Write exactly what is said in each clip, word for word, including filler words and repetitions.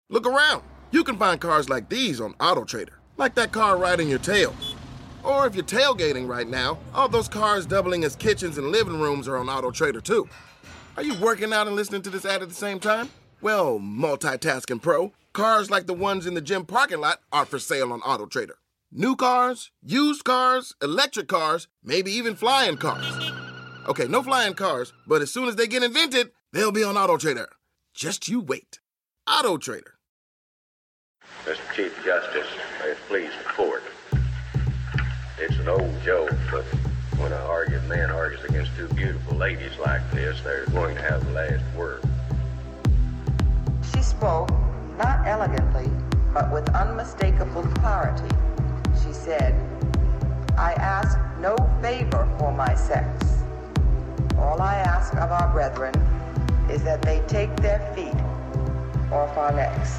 Look around. You can find cars like these on AutoTrader, like that car riding your tail. Or if you're tailgating right now, all those cars doubling as kitchens and living rooms are on AutoTrader too. Are you working out and listening to this ad at the same time? Well, multitasking pro, cars like the ones in the gym parking lot are for sale on AutoTrader. New cars, used cars, electric cars, maybe even flying cars. Okay, no flying cars, but as soon as they get invented, they'll be on AutoTrader. Just you wait. AutoTrader. Mister Chief Justice, may it please the court. It's an old joke, but when an arguing man argues against two beautiful ladies like this, they're going to have the last word. She spoke, not elegantly, but with unmistakable clarity. She said, I ask no favor for my sex. All I ask of our brethren is that they take their feet off our necks.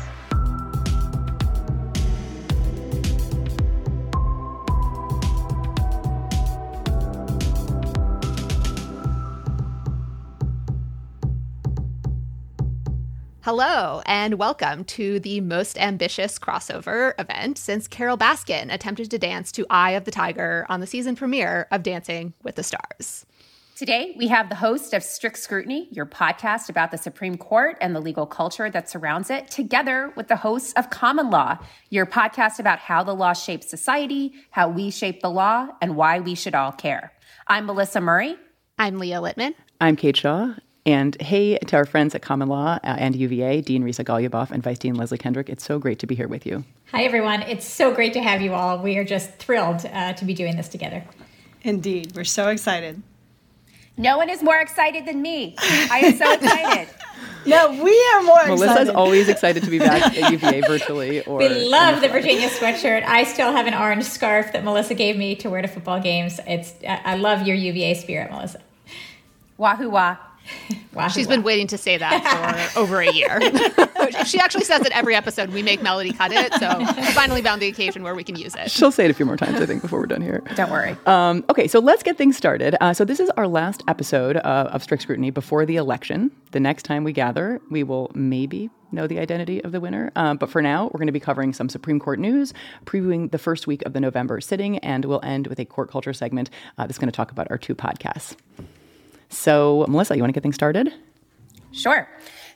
Hello, and welcome to the most ambitious crossover event since Carole Baskin attempted to dance to Eye of the Tiger on the season premiere of Dancing with the Stars. Today, we have the host of Strict Scrutiny, your podcast about the Supreme Court and the legal culture that surrounds it, together with the hosts of Common Law, your podcast about how the law shapes society, how we shape the law, and why we should all care. I'm Melissa Murray. I'm Leah Littman. I'm Kate Shaw. And hey to our friends at Common Law uh, and U V A, Dean Risa Golubov and Vice Dean Leslie Kendrick. It's so great to be here with you. Hi, everyone. It's so great to have you all. We are just thrilled uh, to be doing this together. Indeed. We're so excited. No one is more excited than me. I am so excited. No, we are more excited. Melissa's always excited to be back at U V A virtually. Or we love the Virginia sweatshirt. I still have an orange scarf that Melissa gave me to wear to football games. It's I love your U V A spirit, Melissa. Wahoo wah. Wow, She's been waiting to say that for over a year. She actually says it every episode. We make Melody cut it, so we finally found the occasion where we can use it. She'll say it a few more times, I think, before we're done here. Don't worry. Um, okay, so let's get things started. Uh, so this is our last episode uh, of Strict Scrutiny before the election. The next time we gather, we will maybe know the identity of the winner. Um, but for now, we're going to be covering some Supreme Court news, previewing the first week of the November sitting, and we'll end with a court culture segment uh, that's going to talk about our two podcasts. So, Melissa, you want to get things started? Sure.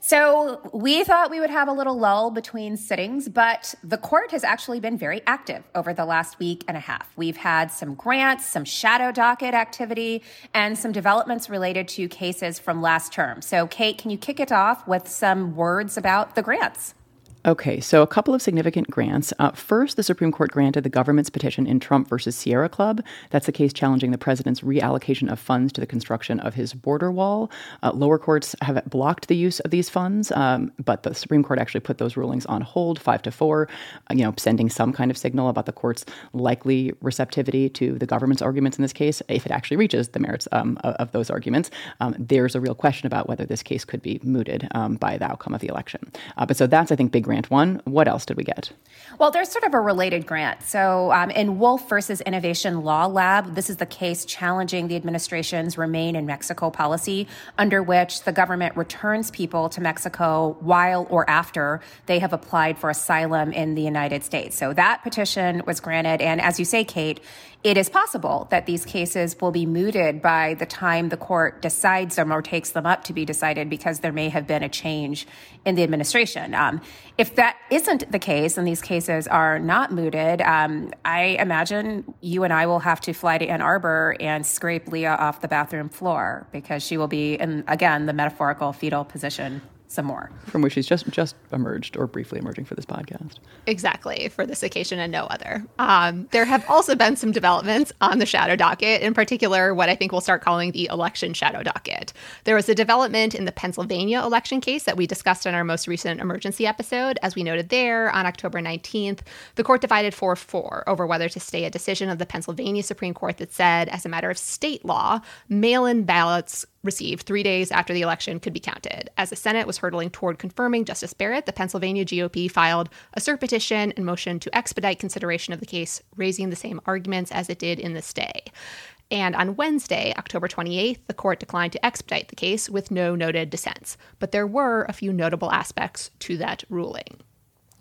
So we thought we would have a little lull between sittings, but the court has actually been very active over the last week and a half. We've had some grants, some shadow docket activity, and some developments related to cases from last term. So, Kate, can you kick it off with some words about the grants? Okay, so a couple of significant grants. Uh, first, the Supreme Court granted the government's petition in Trump versus Sierra Club. That's the case challenging the president's reallocation of funds to the construction of his border wall. Uh, lower courts have blocked the use of these funds, um, but the Supreme Court actually put those rulings on hold, five to four, uh, you know, sending some kind of signal about the court's likely receptivity to the government's arguments in this case, if it actually reaches the merits um, of, of those arguments. Um, there's a real question about whether this case could be mooted um, by the outcome of the election. Uh, but so that's, I think, big grant one. What else did we get? Well, there's sort of a related grant. So um, in Wolf versus Innovation Law Lab, this is the case challenging the administration's Remain in Mexico policy, under which the government returns people to Mexico while or after they have applied for asylum in the United States. So that petition was granted. And as you say, Kate, it is possible that these cases will be mooted by the time the court decides them or takes them up to be decided, because there may have been a change in the administration. Um, if that isn't the case and these cases are not mooted, um, I imagine you and I will have to fly to Ann Arbor and scrape Leah off the bathroom floor, because she will be in, again, the metaphorical fetal position some more. From which she's just just emerged, or briefly emerging for this podcast. Exactly, for this occasion and no other. Um, there have also been some developments on the shadow docket, in particular what I think we'll start calling the election shadow docket. There was a development in the Pennsylvania election case that we discussed in our most recent emergency episode. As we noted there, on October nineteenth, the court divided four four over whether to stay a decision of the Pennsylvania Supreme Court that said, as a matter of state law, mail-in ballots received three days after the election could be counted. As the Senate was hurtling toward confirming Justice Barrett, the Pennsylvania G O P filed a cert petition and motion to expedite consideration of the case, raising the same arguments as it did in the stay. And on Wednesday, October twenty-eighth, the court declined to expedite the case with no noted dissents. But there were a few notable aspects to that ruling.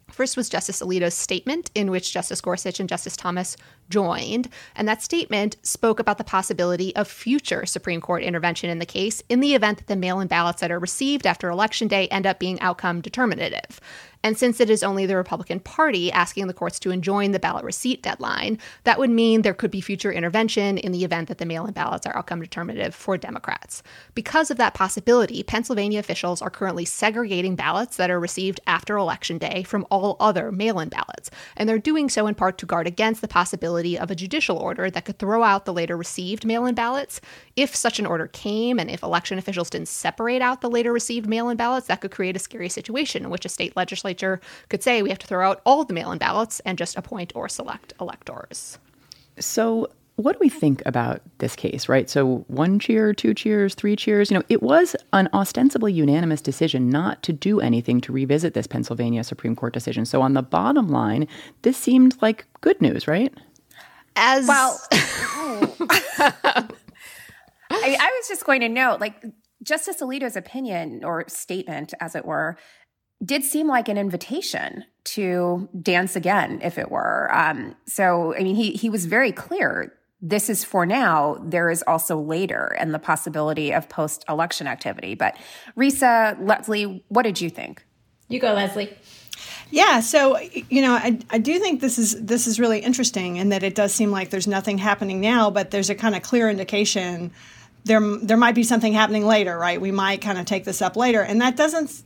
First was Justice Alito's statement, in which Justice Gorsuch and Justice Thomas joined. And that statement spoke about the possibility of future Supreme Court intervention in the case in the event that the mail-in ballots that are received after Election Day end up being outcome determinative. And since it is only the Republican Party asking the courts to enjoin the ballot receipt deadline, that would mean there could be future intervention in the event that the mail-in ballots are outcome determinative for Democrats. Because of that possibility, Pennsylvania officials are currently segregating ballots that are received after Election Day from all other mail-in ballots. And they're doing so in part to guard against the possibility of a judicial order that could throw out the later received mail-in ballots. If such an order came, and if election officials didn't separate out the later received mail-in ballots, that could create a scary situation in which a state legislature could say we have to throw out all the mail-in ballots and just appoint or select electors. So what do we think about this case, right? So one cheer, two cheers, three cheers. You know, it was an ostensibly unanimous decision not to do anything to revisit this Pennsylvania Supreme Court decision. So on the bottom line, this seemed like good news, right? As well, I, I was just going to note, like, Justice Alito's opinion or statement, as it were, did seem like an invitation to dance again, if it were. Um, so, I mean, he he was very clear. This is for now. There is also later and the possibility of post-election activity. But Risa, Leslie, what did you think? You go, Leslie. Yeah, so, you know, I, I do think this is this is really interesting in that it does seem like there's nothing happening now, but there's a kind of clear indication there there might be something happening later, right? We might kind of take this up later. And that doesn't,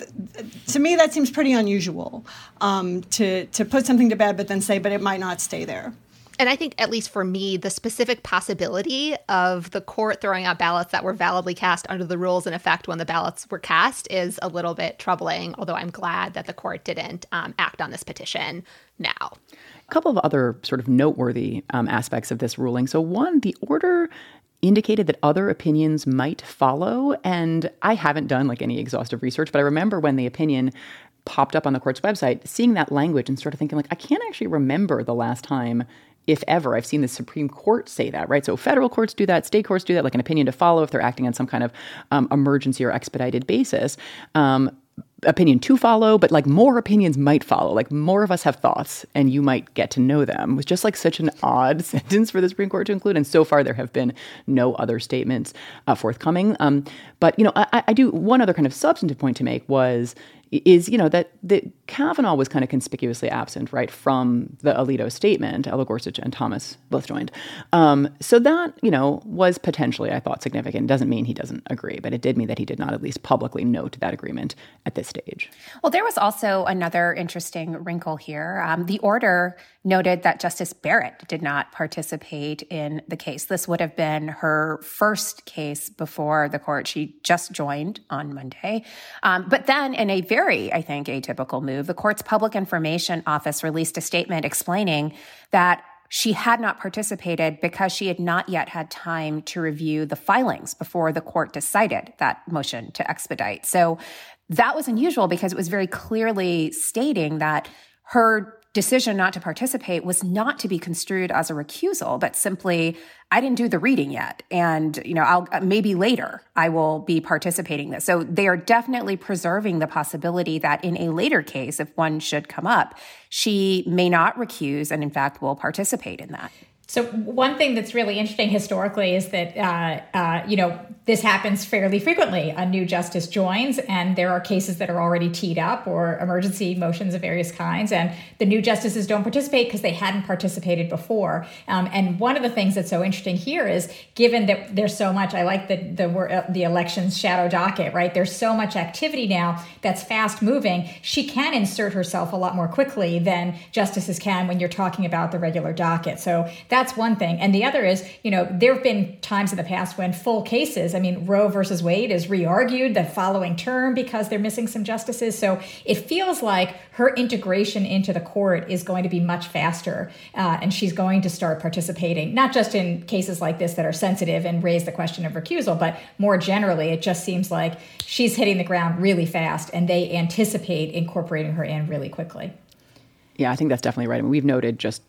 to me, that seems pretty unusual, um, to, to put something to bed but then say, but it might not stay there. And I think, at least for me, the specific possibility of the court throwing out ballots that were validly cast under the rules in effect when the ballots were cast is a little bit troubling, although I'm glad that the court didn't um, act on this petition now. A couple of other sort of noteworthy um, aspects of this ruling. So one, the order indicated that other opinions might follow. And I haven't done like any exhaustive research, but I remember when the opinion popped up on the court's website, seeing that language and sort of thinking like, I can't actually remember the last time, if ever, I've seen the Supreme Court say that, right? So federal courts do that, state courts do that, like an opinion to follow if they're acting on some kind of um, emergency or expedited basis. Um, opinion to follow, but like more opinions might follow. Like more of us have thoughts and you might get to know them. It was just like such an odd sentence for the Supreme Court to include. And so far there have been no other statements uh, forthcoming. Um, but, you know, I, I do one other kind of substantive point to make was, is, you know, that the Kavanaugh was kind of conspicuously absent, right, from the Alito statement. Ella Gorsuch and Thomas both joined. Um, so that, you know, was potentially, I thought, significant. Doesn't mean he doesn't agree, but it did mean that he did not at least publicly note that agreement at this stage. Well, there was also another interesting wrinkle here. Um, the order noted that Justice Barrett did not participate in the case. This would have been her first case before the court. She just joined on Monday. Um, but then in a very, I think, atypical move, the court's public information office released a statement explaining that she had not participated because she had not yet had time to review the filings before the court decided that motion to expedite. So that was unusual because it was very clearly stating that her decision not to participate was not to be construed as a recusal, but simply, I didn't do the reading yet. And, you know, I'll maybe later I will be participating in this. So they are definitely preserving the possibility that in a later case, if one should come up, she may not recuse and in fact will participate in that. So one thing that's really interesting historically is that, uh, uh, you know, this happens fairly frequently. A new justice joins and there are cases that are already teed up or emergency motions of various kinds. And the new justices don't participate because they hadn't participated before. Um, and one of the things that's so interesting here is given that there's so much, I like the, the, uh, the elections shadow docket, right? There's so much activity now that's fast moving. She can insert herself a lot more quickly than justices can when you're talking about the regular docket. So that's one thing. And the other is, you know, there have been times in the past when full cases, I mean, Roe versus Wade is re-argued the following term because they're missing some justices. So it feels like her integration into the court is going to be much faster. Uh, and she's going to start participating, not just in cases like this that are sensitive and raise the question of recusal, but more generally, it just seems like she's hitting the ground really fast and they anticipate incorporating her in really quickly. Yeah, I think that's definitely right. I mean, we've noted just like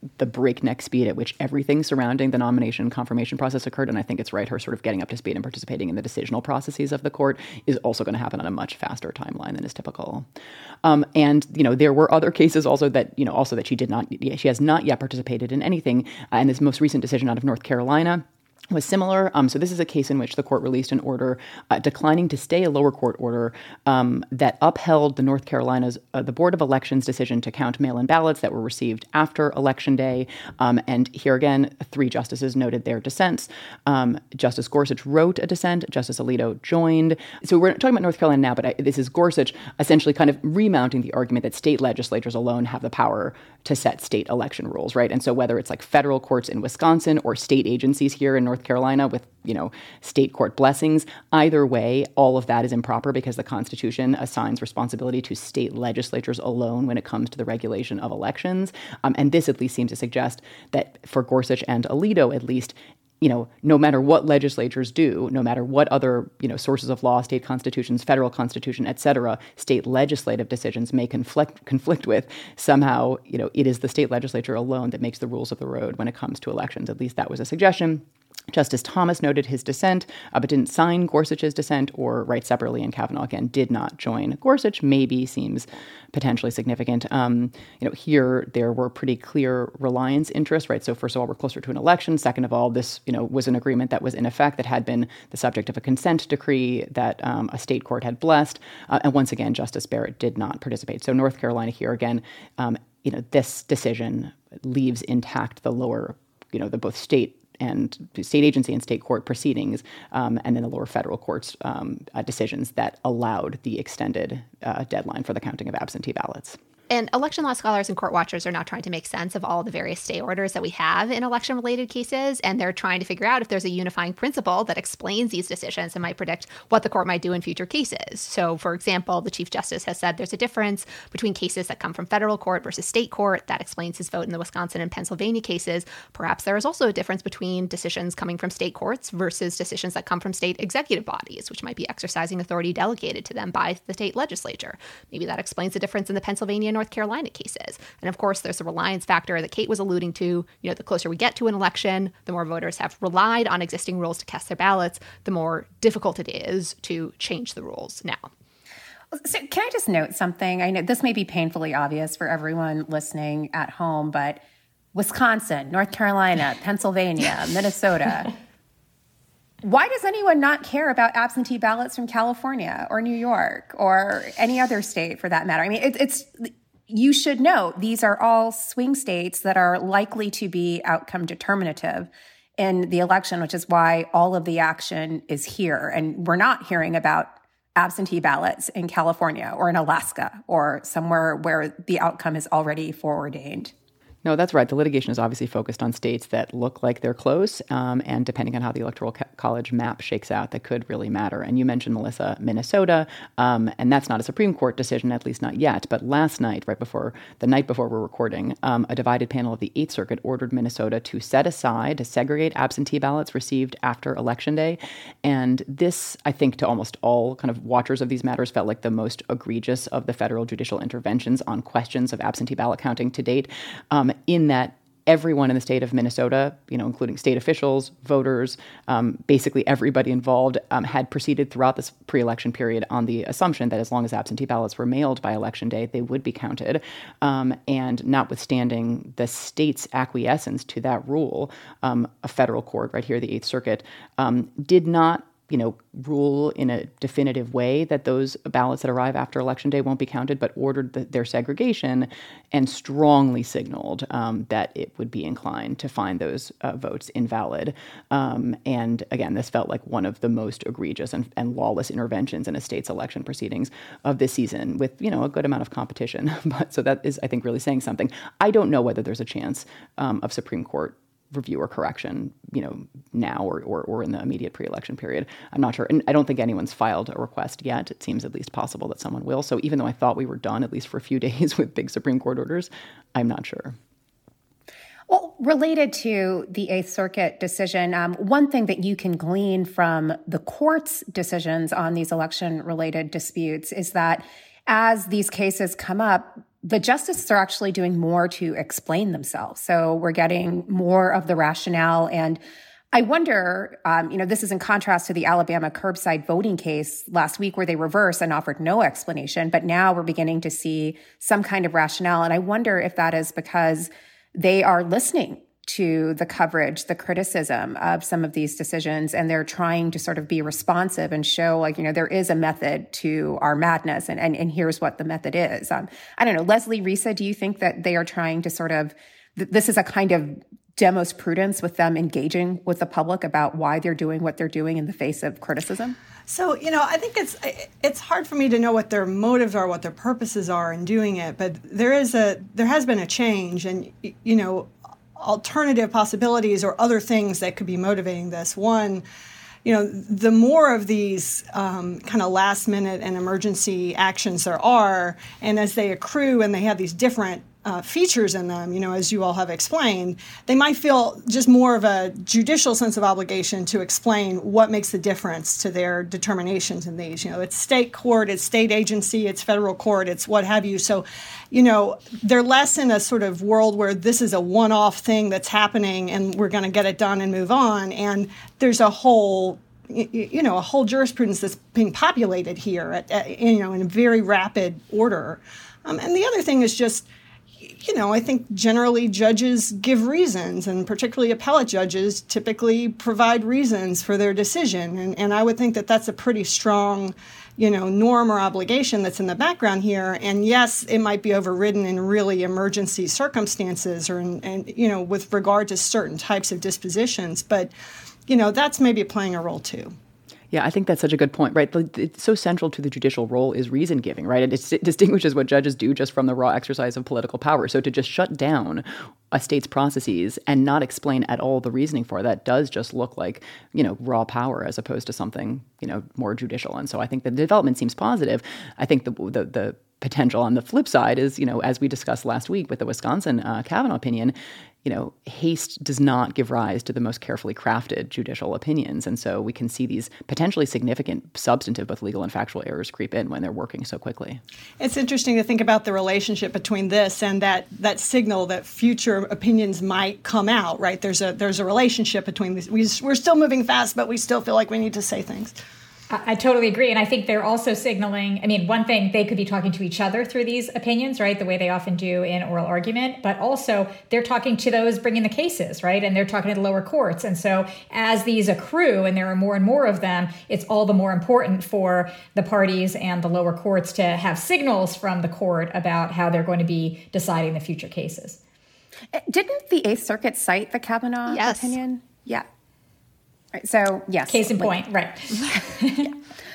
the breakneck speed at which everything surrounding the nomination confirmation process occurred. And I think it's right, her sort of getting up to speed and participating in the decisional processes of the court is also going to happen on a much faster timeline than is typical. Um, and, you know, there were other cases also that, you know, also that she did not, she has not yet participated in anything. Uh, and this most recent decision out of North Carolina was similar. Um, so this is a case in which the court released an order uh, declining to stay a lower court order um, that upheld the North Carolina's, uh, the Board of Elections decision to count mail-in ballots that were received after Election Day. Um, and here again, three justices noted their dissents. Um, Justice Gorsuch wrote a dissent. Justice Alito joined. So we're talking about North Carolina now, but I, this is Gorsuch essentially kind of remounting the argument that state legislatures alone have the power to set state election rules, right? And so whether it's like federal courts in Wisconsin or state agencies here in North Carolina with, you know, state court blessings, either way, all of that is improper because the Constitution assigns responsibility to state legislatures alone when it comes to the regulation of elections. Um, and this at least seems to suggest that for Gorsuch and Alito, at least, you know, no matter what legislatures do, no matter what other, you know, sources of law, state constitutions, federal constitution, et cetera, state legislative decisions may conflict conflict with, somehow, you know, it is the state legislature alone that makes the rules of the road when it comes to elections. At least that was a suggestion. Justice Thomas noted his dissent, uh, but didn't sign Gorsuch's dissent or write separately, and Kavanaugh, again, did not join. Gorsuch maybe seems potentially significant. Um, you know, here there were pretty clear reliance interests, right? So first of all, we're closer to an election. Second of all, this, you know, was an agreement that was in effect that had been the subject of a consent decree that um, a state court had blessed. Uh, and once again, Justice Barrett did not participate. So North Carolina here again, um, you know, this decision leaves intact the lower, you know, the both state and state agency and state court proceedings, um, and then the lower federal courts um, uh, decisions that allowed the extended uh, deadline for the counting of absentee ballots. And election law scholars and court watchers are now trying to make sense of all the various stay orders that we have in election-related cases, and they're trying to figure out if there's a unifying principle that explains these decisions and might predict what the court might do in future cases. So, for example, the Chief Justice has said there's a difference between cases that come from federal court versus state court. That explains his vote in the Wisconsin and Pennsylvania cases. Perhaps there is also a difference between decisions coming from state courts versus decisions that come from state executive bodies, which might be exercising authority delegated to them by the state legislature. Maybe that explains the difference in the Pennsylvania and North Carolina cases. And of course, there's the reliance factor that Kate was alluding to. You know, the closer we get to an election, the more voters have relied on existing rules to cast their ballots, the more difficult it is to change the rules now. So can I just note something? I know this may be painfully obvious for everyone listening at home, but Wisconsin, North Carolina, Pennsylvania, Minnesota, why does anyone not care about absentee ballots from California or New York or any other state for that matter? I mean, it, it's you should know these are all swing states that are likely to be outcome determinative in the election, which is why all of the action is here. And we're not hearing about absentee ballots in California or in Alaska or somewhere where the outcome is already foreordained. No, that's right. The litigation is obviously focused on states that look like they're close, um, and depending on how the Electoral co- College map shakes out, that could really matter. And you mentioned, Melissa, Minnesota, um, and that's not a Supreme Court decision, at least not yet. But last night, right before, the night before we're recording, um, a divided panel of the Eighth Circuit ordered Minnesota to set aside, to segregate absentee ballots received after Election Day. And this, I think, to almost all kind of watchers of these matters, felt like the most egregious of the federal judicial interventions on questions of absentee ballot counting to date. Um, in that everyone in the state of Minnesota, you know, including state officials, voters, um, basically everybody involved, um, had proceeded throughout this pre-election period on the assumption that as long as absentee ballots were mailed by Election Day, they would be counted. Um, and notwithstanding the state's acquiescence to that rule, um, a federal court right here, the Eighth Circuit, um, did not you know, rule in a definitive way that those ballots that arrive after Election Day won't be counted, but ordered the, their segregation and strongly signaled um, that it would be inclined to find those uh, votes invalid. Um, and again, this felt like one of the most egregious and, and lawless interventions in a state's election proceedings of this season with, you know, a good amount of competition. But so that is, I think, really saying something. I don't know whether there's a chance um, of Supreme Court review or correction, you know, now or, or or in the immediate pre-election period. I'm not sure. And I don't think anyone's filed a request yet. It seems at least possible that someone will. So even though I thought we were done, at least for a few days with big Supreme Court orders, I'm not sure. Well, related to the Eighth Circuit decision, um, one thing that you can glean from the court's decisions on these election-related disputes is that as these cases come up, the justices are actually doing more to explain themselves. So we're getting more of the rationale. And I wonder, um, you know, this is in contrast to the Alabama curbside voting case last week where they reversed and offered no explanation. But now we're beginning to see some kind of rationale. And I wonder if that is because they are listening to the coverage, the criticism of some of these decisions, and they're trying to sort of be responsive and show, like, you know, there is a method to our madness, and and, and here's what the method is. Um, I don't know, Leslie, Risa, do you think that they are trying to sort of, th- this is a kind of demos prudence with them engaging with the public about why they're doing what they're doing in the face of criticism? So, you know, I think it's it's hard for me to know what their motives are, what their purposes are in doing it, but there is a there has been a change, and, you know, alternative possibilities or other things that could be motivating this. One, you know, the more of these um, kind of last minute and emergency actions there are, and as they accrue and they have these different Uh, features in them, you know, as you all have explained, they might feel just more of a judicial sense of obligation to explain what makes the difference to their determinations in these. You know, it's state court, it's state agency, it's federal court, it's what have you. So, you know, they're less in a sort of world where this is a one-off thing that's happening and we're going to get it done and move on. And there's a whole you know, a whole jurisprudence that's being populated here, at, at, you know, in a very rapid order. Um, and the other thing is just, you know, I think generally judges give reasons, and particularly appellate judges typically provide reasons for their decision. And, and I would think that that's a pretty strong, you know, norm or obligation that's in the background here. And yes, it might be overridden in really emergency circumstances or, in, and, you know, with regard to certain types of dispositions. But, you know, that's maybe playing a role too. Yeah, I think that's such a good point, right? It's so central to the judicial role is reason giving, right? It, it distinguishes what judges do just from the raw exercise of political power. So to just shut down a state's processes and not explain at all the reasoning for that does just look like, you know, raw power as opposed to something, you know, more judicial. And so I think the development seems positive. I think the the, the potential on the flip side is, you know, as we discussed last week with the Wisconsin uh, Kavanaugh opinion, you know, haste does not give rise to the most carefully crafted judicial opinions. And so we can see these potentially significant substantive, both legal and factual errors creep in when they're working so quickly. It's interesting to think about the relationship between this and that that signal that future opinions might come out, right? There's a there's a relationship between these. We, we're still moving fast, but we still feel like we need to say things. I totally agree. And I think they're also signaling, I mean, one thing, they could be talking to each other through these opinions, right, the way they often do in oral argument, but also they're talking to those bringing the cases, right, and they're talking to the lower courts. And so as these accrue, and there are more and more of them, it's all the more important for the parties and the lower courts to have signals from the court about how they're going to be deciding the future cases. Didn't the Eighth Circuit cite the Kavanaugh yes. opinion? Yeah. Right, so, yes. Case in like, point, right. Yeah.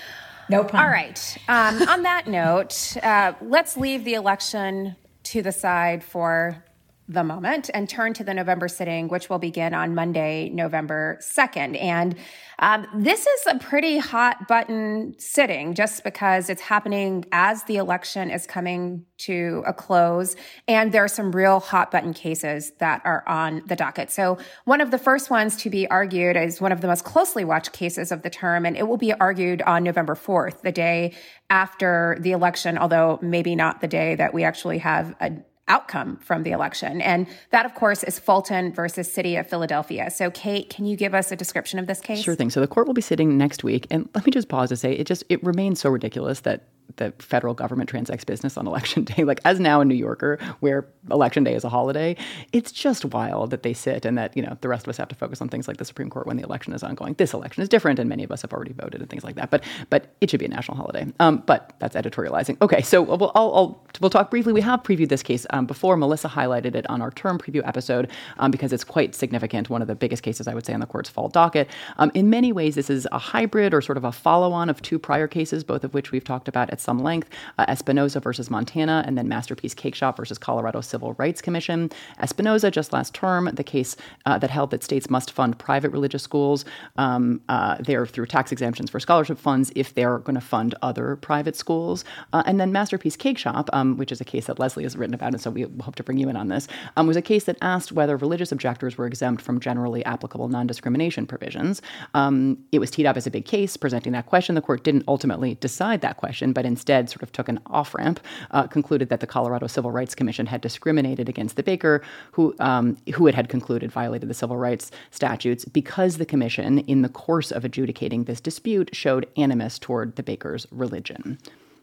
No pun. All right. Um, on that note, uh, let's leave the election to the side for the moment and turn to the November sitting, which will begin on Monday, November second. And um, this is a pretty hot button sitting just because it's happening as the election is coming to a close. And there are some real hot button cases that are on the docket. So one of the first ones to be argued is one of the most closely watched cases of the term, and it will be argued on November fourth, the day after the election, although maybe not the day that we actually have a outcome from the election. And that, of course, is Fulton versus City of Philadelphia. So, Kate, can you give us a description of this case? Sure thing. So the court will be sitting next week. And let me just pause to say, it just, it remains so ridiculous that the federal government transacts business on election day. Like, as now a New Yorker, where election day is a holiday, it's just wild that they sit and that, you know, the rest of us have to focus on things like the Supreme Court when the election is ongoing. This election is different, and many of us have already voted and things like that. But but it should be a national holiday. Um, but that's editorializing. Okay, so we'll, I'll, I'll, we'll talk briefly. We have previewed this case um, before. Melissa highlighted it on our term preview episode um, because it's quite significant. One of the biggest cases, I would say, on the court's fall docket. Um, in many ways, this is a hybrid or sort of a follow-on of two prior cases, both of which we've talked about at some length. Uh, Espinoza versus Montana, and then Masterpiece Cake Shop versus Colorado Civil Rights Commission. Espinoza, just last term, the case uh, that held that states must fund private religious schools. Um, uh, they're through tax exemptions for scholarship funds if they're going to fund other private schools. Uh, and then Masterpiece Cake Shop, um, which is a case that Leslie has written about, and so we hope to bring you in on this, um, was a case that asked whether religious objectors were exempt from generally applicable non-discrimination provisions. Um, it was teed up as a big case presenting that question. The court didn't ultimately decide that question, but that instead sort of took an off-ramp, uh, concluded that the Colorado Civil Rights Commission had discriminated against the baker, who um, who it had concluded violated the civil rights statutes, because the commission, in the course of adjudicating this dispute, showed animus toward the baker's religion.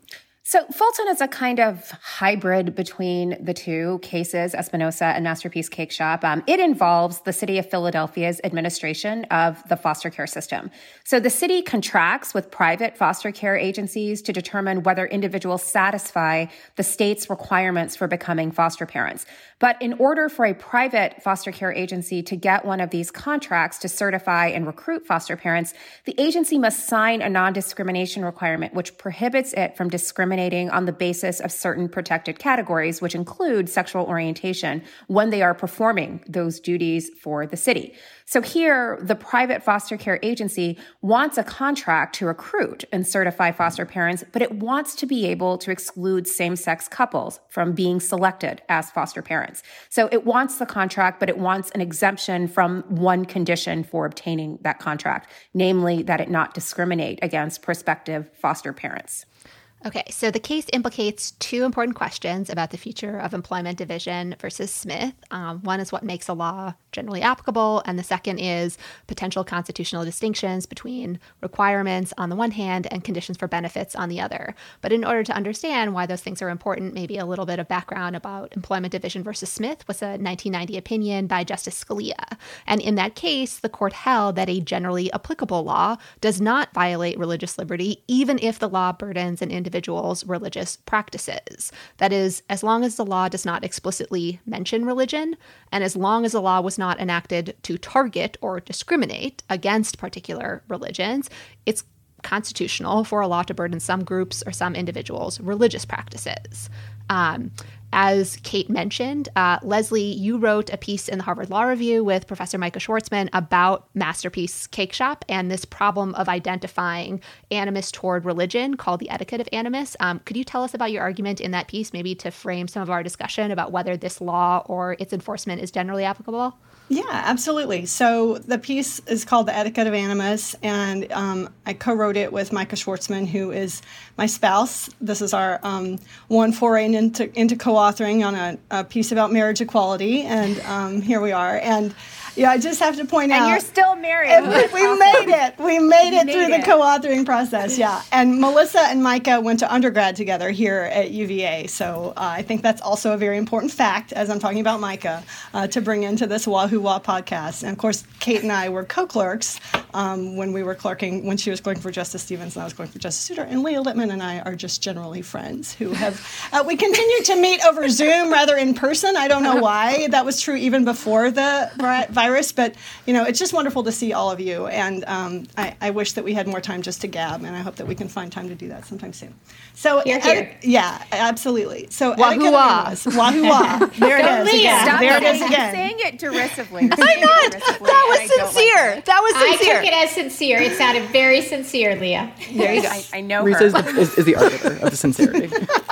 So Fulton is a kind of hybrid between the two cases, Espinosa and Masterpiece Cake Shop. Um, it involves the city of Philadelphia's administration of the foster care system. So the city contracts with private foster care agencies to determine whether individuals satisfy the state's requirements for becoming foster parents. But in order for a private foster care agency to get one of these contracts to certify and recruit foster parents, the agency must sign a non-discrimination requirement, which prohibits it from discriminating on the basis of certain protected categories, which include sexual orientation, when they are performing those duties for the city. So here, the private foster care agency wants a contract to recruit and certify foster parents, but it wants to be able to exclude same-sex couples from being selected as foster parents. So it wants the contract, but it wants an exemption from one condition for obtaining that contract, namely that it not discriminate against prospective foster parents. Okay, so the case implicates two important questions about the future of employment division versus Smith. Um, one is what makes a law generally applicable, and the second is potential constitutional distinctions between requirements on the one hand and conditions for benefits on the other. But in order to understand why those things are important, maybe a little bit of background about employment division versus Smith was a nineteen ninety opinion by Justice Scalia. And in that case, the court held that a generally applicable law does not violate religious liberty, even if the law burdens an individual individual's religious practices. That is, as long as the law does not explicitly mention religion, and as long as the law was not enacted to target or discriminate against particular religions, it's constitutional for a law to burden some groups or some individuals' religious practices. Um, as Kate mentioned, uh, Leslie, you wrote a piece in the Harvard Law Review with Professor Micah Schwartzman about Masterpiece Cake Shop and this problem of identifying animus toward religion called the etiquette of animus. Um, could you tell us about your argument in that piece, maybe to frame some of our discussion about whether this law or its enforcement is generally applicable? Yeah, absolutely. So the piece is called The Etiquette of Animus, and um, I co-wrote it with Micah Schwartzman, who is my spouse. This is our um, one foray into, into co-authoring on a, a piece about marriage equality, and um, here we are. And yeah, I just have to point and out. And you're still married. We, we made it. We made it made through it. the co-authoring process, yeah. And Melissa and Micah went to undergrad together here at U V A, so uh, I think that's also a very important fact, as I'm talking about Micah, uh, to bring into this Wahoo Wah podcast. And of course, Kate and I were co-clerks um, when we were clerking, when she was clerking for Justice Stevens and I was clerking for Justice Souter. And Leah Littman and I are just generally friends who have, uh, we continue to meet over Zoom rather in person. I don't know why. That was true even before the virus, but you know, it's just wonderful to see all of you. And um, I, I wish that we had more time just to gab, and I hope that we can find time to do that sometime soon. So, Here, here. eti- yeah, absolutely. So, Wahoo wah. Wahoo wah. There it is again. Stop There it is saying- again. saying it derisively. You're Why saying it not? derisively, That was and I don't like sincere. it. That was I sincere. took it as sincere. It sounded very sincere, Leah. There you go. I, I know Risa her. is the, is, is the arbiter of the sincerity.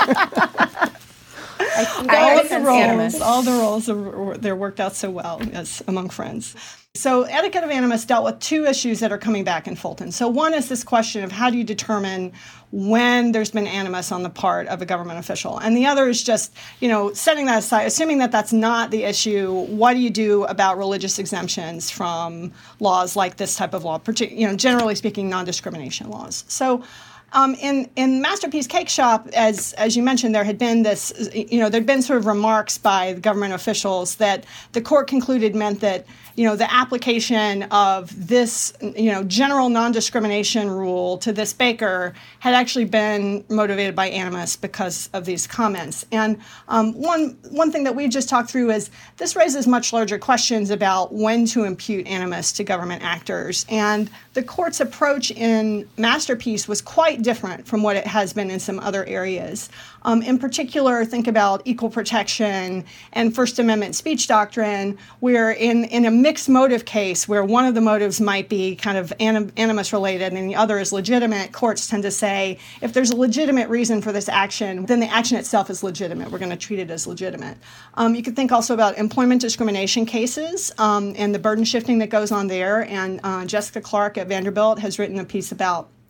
I think all I the understand roles, animus. all the roles, are, they're worked out so well as among friends. So Etiquette of Animus dealt with two issues that are coming back in Fulton. So one is this question of how do you determine when there's been animus on the part of a government official? And the other is just, you know, setting that aside, assuming that that's not the issue, what do you do about religious exemptions from laws like this type of law, partic- you know, generally speaking, non-discrimination laws? So Um, in, in Masterpiece Cake Shop, as as you mentioned, there had been this, you know, there'd been sort of remarks by the government officials that the court concluded meant that, you know, the application of this, you know, general non-discrimination rule to this baker had actually been motivated by animus because of these comments. And um, one one thing that we just talked through is this raises much larger questions about when to impute animus to government actors. And the court's approach in Masterpiece was quite different from what it has been in some other areas. Um, in particular, think about equal protection and First Amendment speech doctrine, where in, in a mixed motive case, where one of the motives might be kind of anim- animus related and the other is legitimate, courts tend to say, if there's a legitimate reason for this action, then the action itself is legitimate. We're going to treat it as legitimate. Um, you could think also about employment discrimination cases um, and the burden shifting that goes on there. And uh, Jessica Clark at Vanderbilt has written a piece about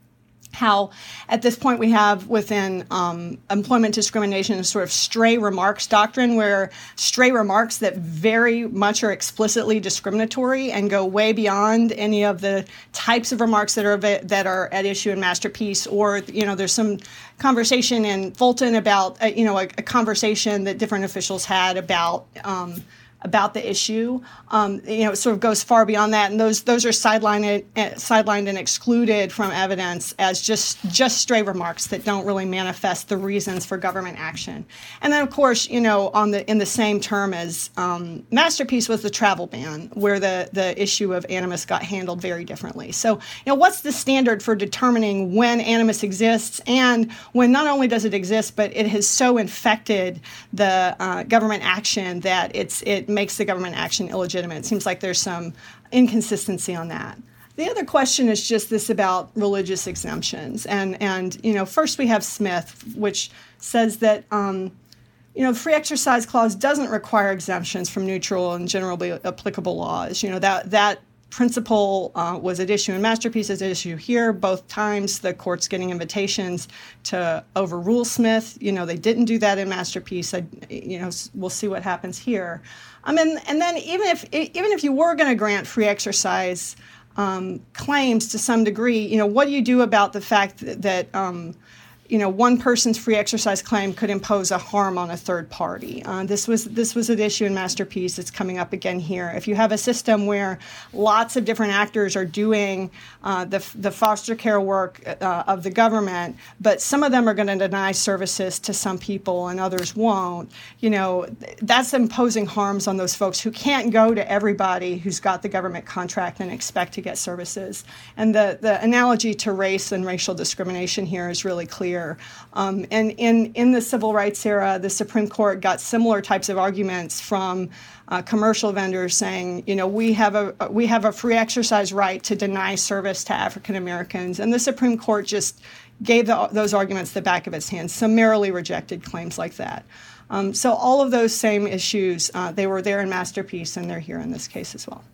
how at this point we have within um, employment discrimination a sort of stray remarks doctrine, where stray remarks that very much are explicitly discriminatory and go way beyond any of the types of remarks that are that are at issue in Masterpiece. Or, you know, there's some conversation in Fulton about, uh, you know, a, a conversation that different officials had about um, about the issue. Um, you know, it sort of goes far beyond that, and those those are sidelined, uh, sidelined and excluded from evidence as just just stray remarks that don't really manifest the reasons for government action. And then, of course, you know, on the in the same term as um, Masterpiece was the travel ban, where the the issue of animus got handled very differently. So, you know, what's the standard for determining when animus exists, and when not only does it exist, but it has so infected the uh, government action that it's it makes the government action illegitimate? It seems like there's some inconsistency on that. The other question is just this about religious exemptions. And, and you know, first we have Smith, which says that, um, you know, the Free Exercise Clause doesn't require exemptions from neutral and generally applicable laws. You know, that that principle uh, was at issue in Masterpiece, is at issue here. Both times the court's getting invitations to overrule Smith. You know, they didn't do that in Masterpiece. I, you know, we'll see what happens here. I mean, and then even if even if you were going to grant free exercise um, claims to some degree, you know, what do you do about the fact that, that um, you know, one person's free exercise claim could impose a harm on a third party? Uh, this was this was an issue in Masterpiece. It's coming up again here. If you have a system where lots of different actors are doing uh, the the foster care work uh, of the government, but some of them are going to deny services to some people and others won't, you know, that's imposing harms on those folks who can't go to everybody who's got the government contract and expect to get services. And the the analogy to race and racial discrimination here is really clear. Um, and in, in the civil rights era, the Supreme Court got similar types of arguments from uh, commercial vendors saying, you know, we have a we have a free exercise right to deny service to African Americans. And the Supreme Court just gave the, those arguments the back of its hand, summarily rejected claims like that. Um, so all of those same issues, uh, they were there in Masterpiece, and they're here in this case as well.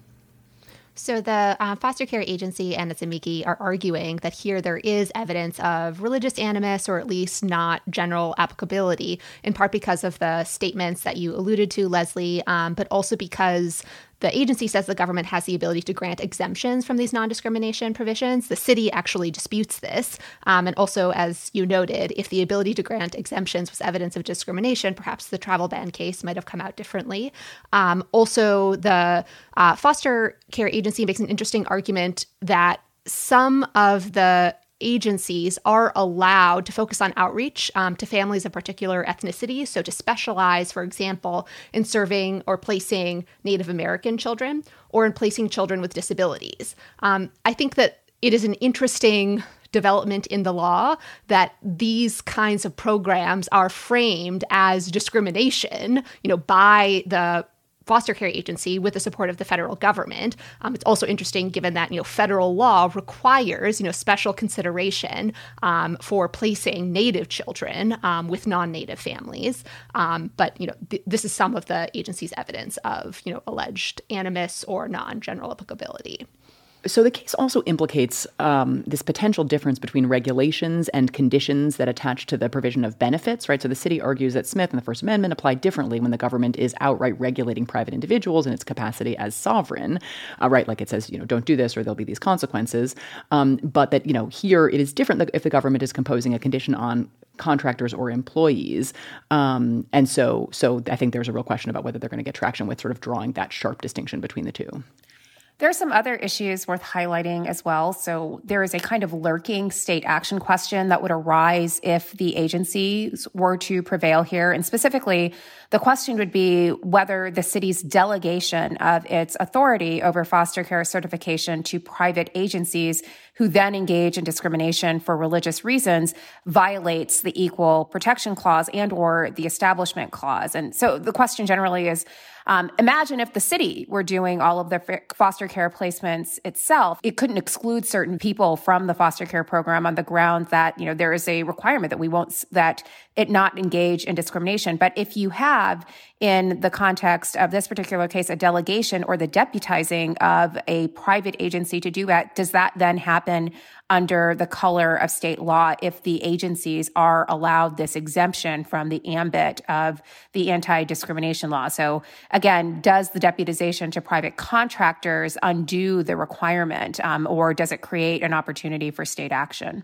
So the uh, foster care agency and its amici are arguing that here there is evidence of religious animus, or at least not general applicability, in part because of the statements that you alluded to, Leslie, um, but also because the agency says the government has the ability to grant exemptions from these non-discrimination provisions. The city actually disputes this. Um, and also, as you noted, if the ability to grant exemptions was evidence of discrimination, perhaps the travel ban case might have come out differently. Um, also, the uh, foster care agency makes an interesting argument that some of the agencies are allowed to focus on outreach um, to families of particular ethnicities. So to specialize, for example, in serving or placing Native American children, or in placing children with disabilities. Um, I think that it is an interesting development in the law that these kinds of programs are framed as discrimination, you know, by the foster care agency with the support of the federal government. Um, it's also interesting given that, you know, federal law requires, you know, special consideration um, for placing Native children um, with non-Native families. Um, but, you know, th- this is some of the agency's evidence of, you know, alleged animus or non-general applicability. So the case also implicates um, this potential difference between regulations and conditions that attach to the provision of benefits, right? So the city argues that Smith and the First Amendment apply differently when the government is outright regulating private individuals in its capacity as sovereign, uh, right? Like it says, you know, don't do this or there'll be these consequences. Um, but that, you know, here it is different if the government is imposing a condition on contractors or employees. Um, and so, so I think there's a real question about whether they're going to get traction with sort of drawing that sharp distinction between the two. There are some other issues worth highlighting as well. So there is a kind of lurking state action question that would arise if the agencies were to prevail here. And specifically, the question would be whether the city's delegation of its authority over foster care certification to private agencies who then engage in discrimination for religious reasons violates the Equal Protection Clause and or the Establishment Clause. And so the question generally is, Um, imagine if the city were doing all of the foster care placements itself. It couldn't exclude certain people from the foster care program on the ground that, you know, there is a requirement that we won't, that it not engage in discrimination. But if you have, in the context of this particular case, a delegation or the deputizing of a private agency to do that, does that then happen happen under the color of state law if the agencies are allowed this exemption from the ambit of the anti-discrimination law. So again, does the deputization to private contractors undo the requirement, um, or does it create an opportunity for state action?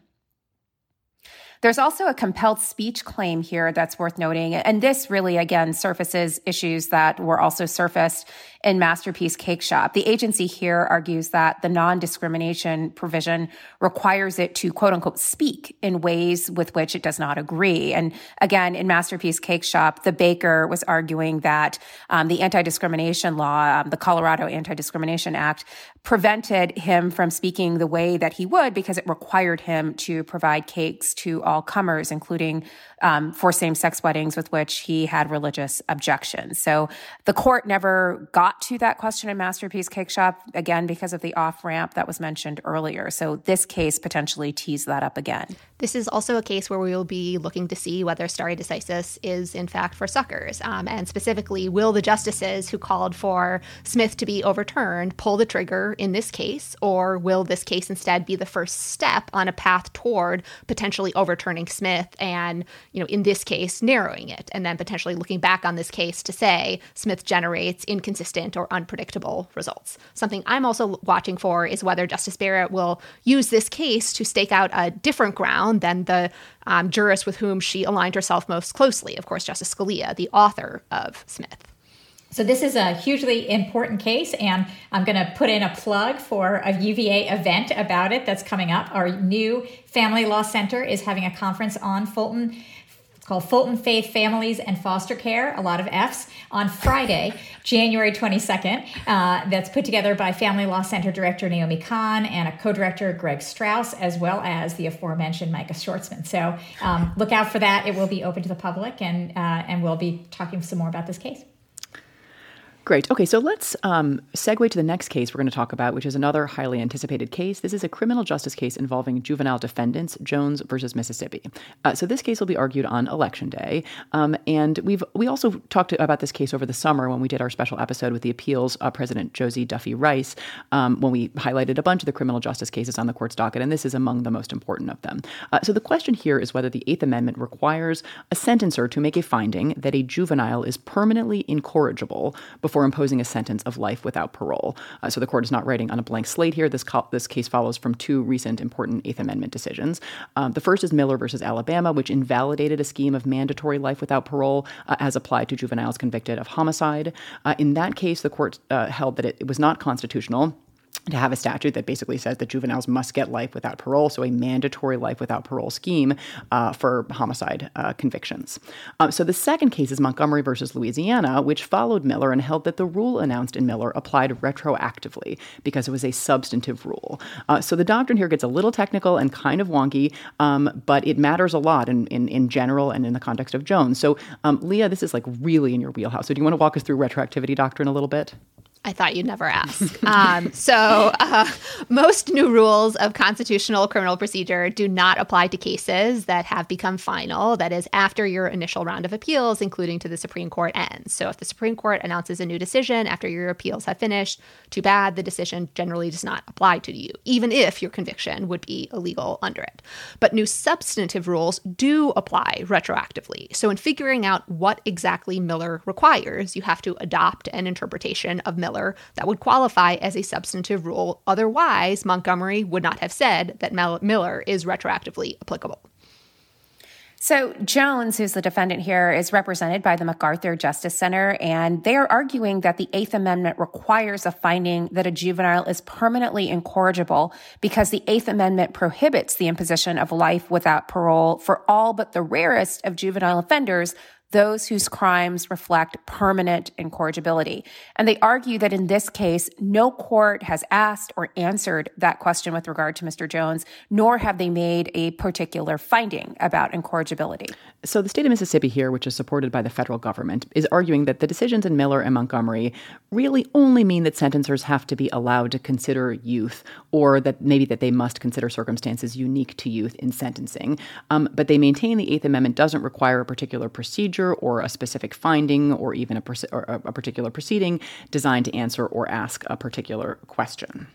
There's also a compelled speech claim here that's worth noting. And this really, again, surfaces issues that were also surfaced in Masterpiece Cake Shop. The agency here argues that the non-discrimination provision requires it to, quote unquote, speak in ways with which it does not agree. And again, in Masterpiece Cake Shop, the baker was arguing that um, the anti-discrimination law, um, the Colorado Anti-Discrimination Act, prevented him from speaking the way that he would because it required him to provide cakes to all comers, including um, for same-sex weddings with which he had religious objections. So the court never got to that question in Masterpiece Cake Shop, again, because of the off-ramp that was mentioned earlier. So this case potentially tees that up again. This is also a case where we will be looking to see whether stare decisis is, in fact, for suckers. Um, and specifically, will the justices who called for Smith to be overturned pull the trigger in this case, or will this case instead be the first step on a path toward potentially overturning Smith and, you know, in this case, narrowing it, and then potentially looking back on this case to say Smith generates inconsistent or unpredictable results. Something I'm also watching for is whether Justice Barrett will use this case to stake out a different ground than the um, jurist with whom she aligned herself most closely, of course, Justice Scalia, the author of Smith. So this is a hugely important case, and I'm going to put in a plug for a U V A event about it that's coming up. Our new Family Law Center is having a conference on Fulton. It's called Fulton Faith Families and Foster Care, a lot of F's, on Friday, January twenty-second. Uh, that's put together by Family Law Center Director Naomi Kahn and a co-director, Greg Strauss, as well as the aforementioned Micah Schwartzman. So um, look out for that. It will be open to the public, and uh, and we'll be talking some more about this case. Great. Okay, so let's um, segue to the next case we're going to talk about, which is another highly anticipated case. This is a criminal justice case involving juvenile defendants, Jones versus Mississippi. Uh, so this case will be argued on Election Day. Um, and we've we also talked about this case over the summer when we did our special episode with the appeals uh, president, Josie Duffy Rice, um, when we highlighted a bunch of the criminal justice cases on the court's docket, and this is among the most important of them. Uh, so the question here is whether the Eighth Amendment requires a sentencer to make a finding that a juvenile is permanently incorrigible before before imposing a sentence of life without parole. Uh, so the court is not writing on a blank slate here. This, co- this case follows from two recent important Eighth Amendment decisions. Um, the first is Miller versus Alabama, which invalidated a scheme of mandatory life without parole uh, as applied to juveniles convicted of homicide. Uh, in that case, the court uh, held that it, it was not constitutional to have a statute that basically says that juveniles must get life without parole, so a mandatory life without parole scheme uh, for homicide uh, convictions. Um, so the second case is Montgomery versus Louisiana, which followed Miller and held that the rule announced in Miller applied retroactively because it was a substantive rule. Uh, so the doctrine here gets a little technical and kind of wonky, um, but it matters a lot in, in, in general and in the context of Jones. So um, Leah, this is like really in your wheelhouse. So do you want to walk us through retroactivity doctrine a little bit? I thought you'd never ask. Um, so uh, most new rules of constitutional criminal procedure do not apply to cases that have become final, that is, after your initial round of appeals, including to the Supreme Court, ends. So if the Supreme Court announces a new decision after your appeals have finished, too bad, the decision generally does not apply to you, even if your conviction would be illegal under it. But new substantive rules do apply retroactively. So in figuring out what exactly Miller requires, you have to adopt an interpretation of Miller that would qualify as a substantive rule. Otherwise, Montgomery would not have said that Mel- Miller is retroactively applicable. So Jones, who's the defendant here, is represented by the MacArthur Justice Center, and they are arguing that the Eighth Amendment requires a finding that a juvenile is permanently incorrigible because the Eighth Amendment prohibits the imposition of life without parole for all but the rarest of juvenile offenders, those whose crimes reflect permanent incorrigibility. And they argue that in this case, no court has asked or answered that question with regard to Mister Jones, nor have they made a particular finding about incorrigibility. So the state of Mississippi here, which is supported by the federal government, is arguing that the decisions in Miller and Montgomery really only mean that sentencers have to be allowed to consider youth, or that maybe that they must consider circumstances unique to youth in sentencing. Um, but they maintain the Eighth Amendment doesn't require a particular procedure or a specific finding or even a, or a particular proceeding designed to answer or ask a particular question.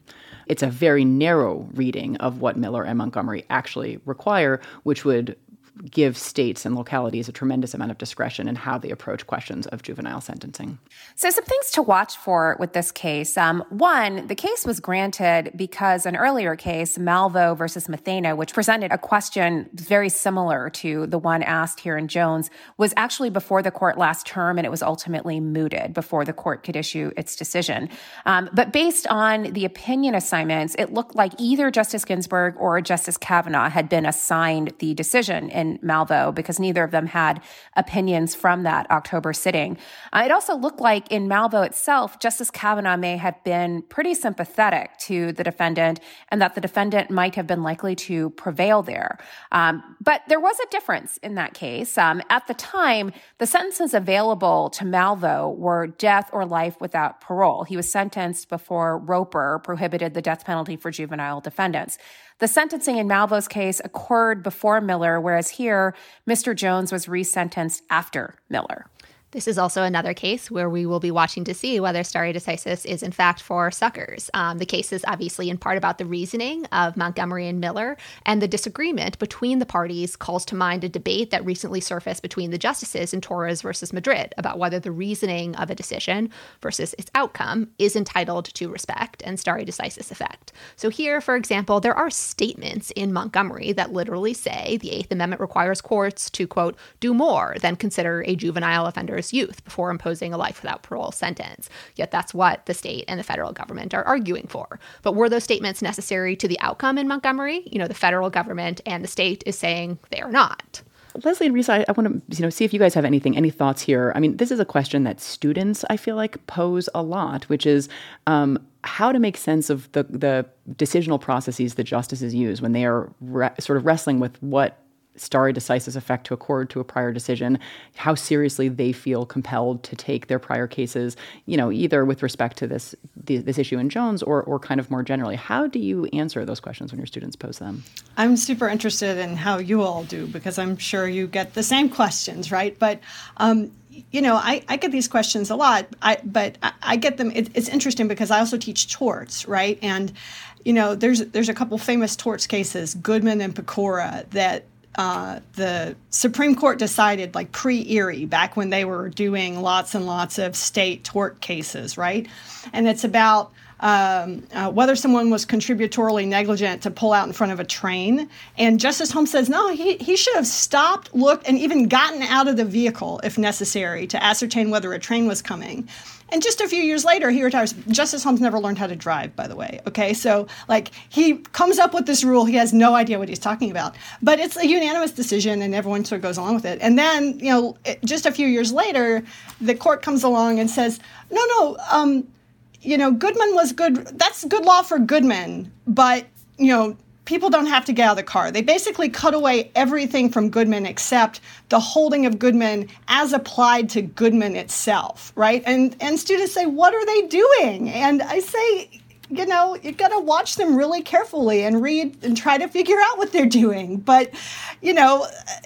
It's a very narrow reading of what Miller and Montgomery actually require, which would give states and localities a tremendous amount of discretion in how they approach questions of juvenile sentencing. So some things to watch for with this case. Um, one, the case was granted because an earlier case, Malvo versus Mathena, which presented a question very similar to the one asked here in Jones, was actually before the court last term, and it was ultimately mooted before the court could issue its decision. Um, but based on the opinion assignments, it looked like either Justice Ginsburg or Justice Kavanaugh had been assigned the decision in Malvo because neither of them had opinions from that October sitting. Uh, it also looked like in Malvo itself, Justice Kavanaugh may have been pretty sympathetic to the defendant and that the defendant might have been likely to prevail there. Um, but there was a difference in that case. Um, at the time, the sentences available to Malvo were death or life without parole. He was sentenced before Roper prohibited the death penalty for juvenile defendants. The sentencing in Malvo's case occurred before Miller, whereas here, Mister Jones was resentenced after Miller. This is also another case where we will be watching to see whether stare decisis is in fact for suckers. Um, the case is obviously in part about the reasoning of Montgomery and Miller, and the disagreement between the parties calls to mind a debate that recently surfaced between the justices in Torres versus Madrid about whether the reasoning of a decision versus its outcome is entitled to respect and stare decisis effect. So here, for example, there are statements in Montgomery that literally say the Eighth Amendment requires courts to, quote, do more than consider a juvenile offender youth before imposing a life without parole sentence. Yet that's what the state and the federal government are arguing for. But were those statements necessary to the outcome in Montgomery? You know, the federal government and the state is saying they are not. Leslie and Risa, I, I want to you know see if you guys have anything, any thoughts here. I mean, this is a question that students, I feel like, pose a lot, which is um, how to make sense of the, the decisional processes that justices use when they are re- sort of wrestling with what stare decisis effect to accord to a prior decision, how seriously they feel compelled to take their prior cases, you know, either with respect to this the, this issue in Jones or or kind of more generally. How do you answer those questions when your students pose them? I'm super interested in how you all do, because I'm sure you get the same questions, right? But um, you know, I, I get these questions a lot, I, but I, I get them. It, it's interesting because I also teach torts, right? And, you know, there's there's a couple famous torts cases, Goodman and Pecora, that Uh, the Supreme Court decided, like pre-Erie, back when they were doing lots and lots of state tort cases, right? And it's about um, uh, whether someone was contributorily negligent to pull out in front of a train. And Justice Holmes says, no, he, he should have stopped, looked, and even gotten out of the vehicle if necessary to ascertain whether a train was coming. And just a few years later, he retires. Justice Holmes never learned how to drive, by the way. Okay, so like he comes up with this rule. He has no idea what he's talking about. But it's a unanimous decision, and everyone sort of goes along with it. And then, you know, it, just a few years later, the court comes along and says, no, no, um, you know, Goodman was good. That's good law for Goodman, but, you know, people don't have to get out of the car. They basically cut away everything from Goodman except the holding of Goodman as applied to Goodman itself, right? And and students say, what are they doing? And I say, you know, you got to watch them really carefully and read and try to figure out what they're doing. But, you know,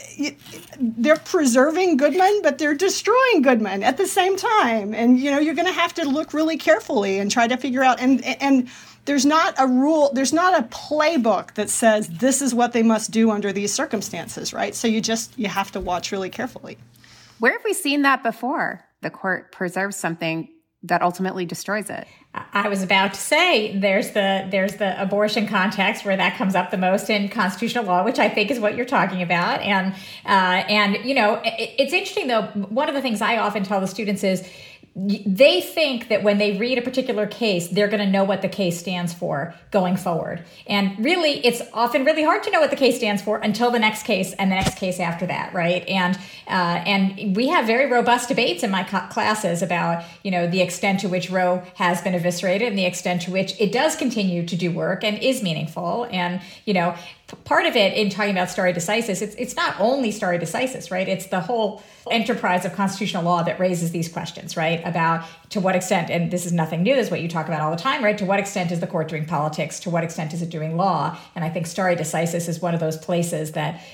they're preserving Goodman, but they're destroying Goodman at the same time. And, you know, you're going to have to look really carefully and try to figure out. And and there's not a rule, there's not a playbook that says this is what they must do under these circumstances, right? So you just, you have to watch really carefully. Where have we seen that before? The court preserves something that ultimately destroys it. I was about to say there's the there's the abortion context where that comes up the most in constitutional law, which I think is what you're talking about. And uh, and you know, it, it's interesting though. One of the things I often tell the students is they think that when they read a particular case, they're going to know what the case stands for going forward. And really, it's often really hard to know what the case stands for until the next case and the next case after that, right? And uh, and we have very robust debates in my co- classes about, you know, the extent to which Roe has been eviscerated and the extent to which it does continue to do work and is meaningful. And, you know, part of it in talking about stare decisis, it's it's not only stare decisis, right? It's the whole enterprise of constitutional law that raises these questions, right? About to what extent, and this is nothing new, this is what you talk about all the time, right? To what extent is the court doing politics? To what extent is it doing law? And I think stare decisis is one of those places that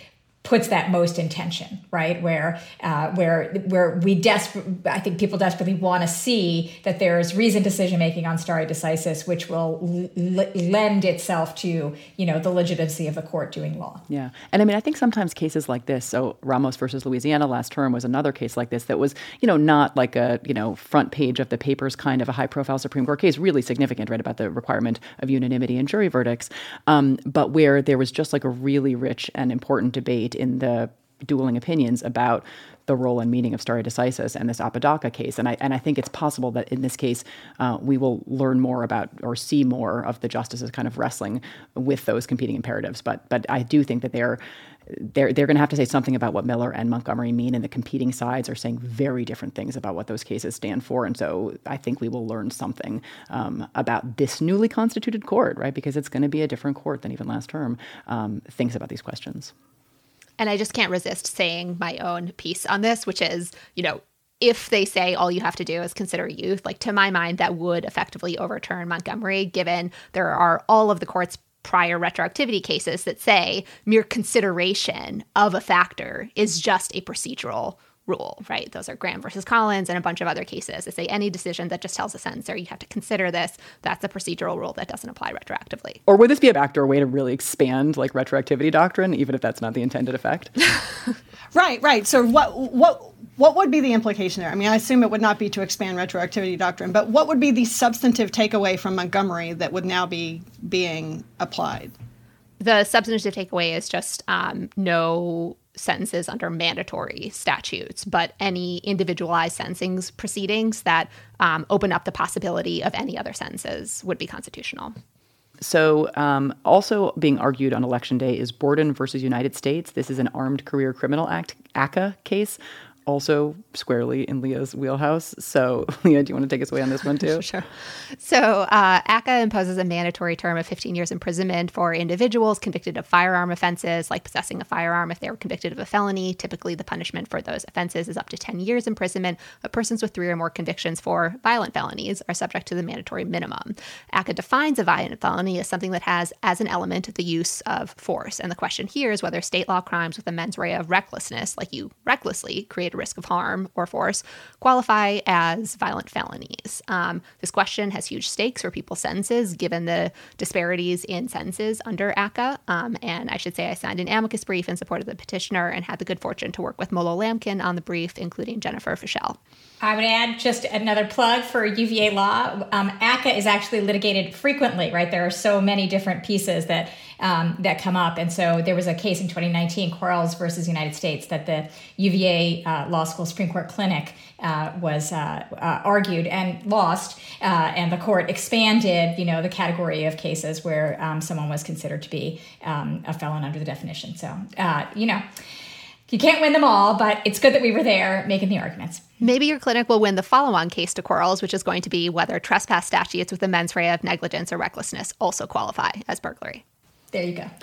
puts that most in tension, right? Where uh, where where we desperate, I think people desperately want to see that there's reasoned decision making on stare decisis, which will l- lend itself to, you know, the legitimacy of the court doing law. Yeah, and I mean, I think sometimes cases like this. So Ramos versus Louisiana last term was another case like this that was, you know, not like a you know front page of the papers kind of a high profile Supreme Court case, really significant, right, about the requirement of unanimity in jury verdicts, um, but where there was just like a really rich and important debate in the dueling opinions about the role and meaning of stare decisis and this Apodaca case. And I and I think it's possible that in this case, uh, we will learn more about or see more of the justices kind of wrestling with those competing imperatives. But but I do think that they're they're they're going to have to say something about what Miller and Montgomery mean, and the competing sides are saying very different things about what those cases stand for. And so I think we will learn something um, about this newly constituted court, right? Because it's going to be a different court than even last term um, thinks about these questions. And I just can't resist saying my own piece on this, which is, you know, if they say all you have to do is consider youth, like to my mind, that would effectively overturn Montgomery, given there are all of the court's prior retroactivity cases that say mere consideration of a factor is just a procedural rule, right? Those are Graham versus Collins and a bunch of other cases that say any decision that just tells a sentencer you have to consider this, that's a procedural rule that doesn't apply retroactively. Or would this be a backdoor way to really expand like retroactivity doctrine, even if that's not the intended effect? Right, right. So what what what would be the implication there? I mean, I assume it would not be to expand retroactivity doctrine, but what would be the substantive takeaway from Montgomery that would now be being applied? The substantive takeaway is just um, no sentences under mandatory statutes, but any individualized sentencing proceedings that um, open up the possibility of any other sentences would be constitutional. So um, also being argued on Election Day is Borden versus United States. This is an Armed Career Criminal Act, A C A case, also squarely in Leah's wheelhouse. So, Leah, do you want to take us away on this one too? Sure. So, uh, A C A imposes a mandatory term of fifteen years imprisonment for individuals convicted of firearm offenses, like possessing a firearm if they were convicted of a felony. Typically, the punishment for those offenses is up to ten years imprisonment, but persons with three or more convictions for violent felonies are subject to the mandatory minimum. A C A defines a violent felony as something that has as an element the use of force. And the question here is whether state law crimes with a mens rea of recklessness, like you recklessly create a risk of harm or force, qualify as violent felonies. Um, this question has huge stakes for people's sentences, given the disparities in sentences under A C A. Um, and I should say I signed an amicus brief in support of the petitioner and had the good fortune to work with Molo Lamkin on the brief, including Jennifer Fischel. I would add just another plug for U V A law. Um, A C A is actually litigated frequently, right? There are so many different pieces that um, that come up. And so there was a case in twenty nineteen, Quarles versus United States, that the U V A uh, Law School Supreme Court Clinic uh, was uh, uh, argued and lost. Uh, and the court expanded, you know, the category of cases where um, someone was considered to be um, a felon under the definition. So, uh, you know, you can't win them all, but it's good that we were there making the arguments. Maybe your clinic will win the follow-on case to Quarles, which is going to be whether trespass statutes with a mens rea of negligence or recklessness also qualify as burglary. There you go.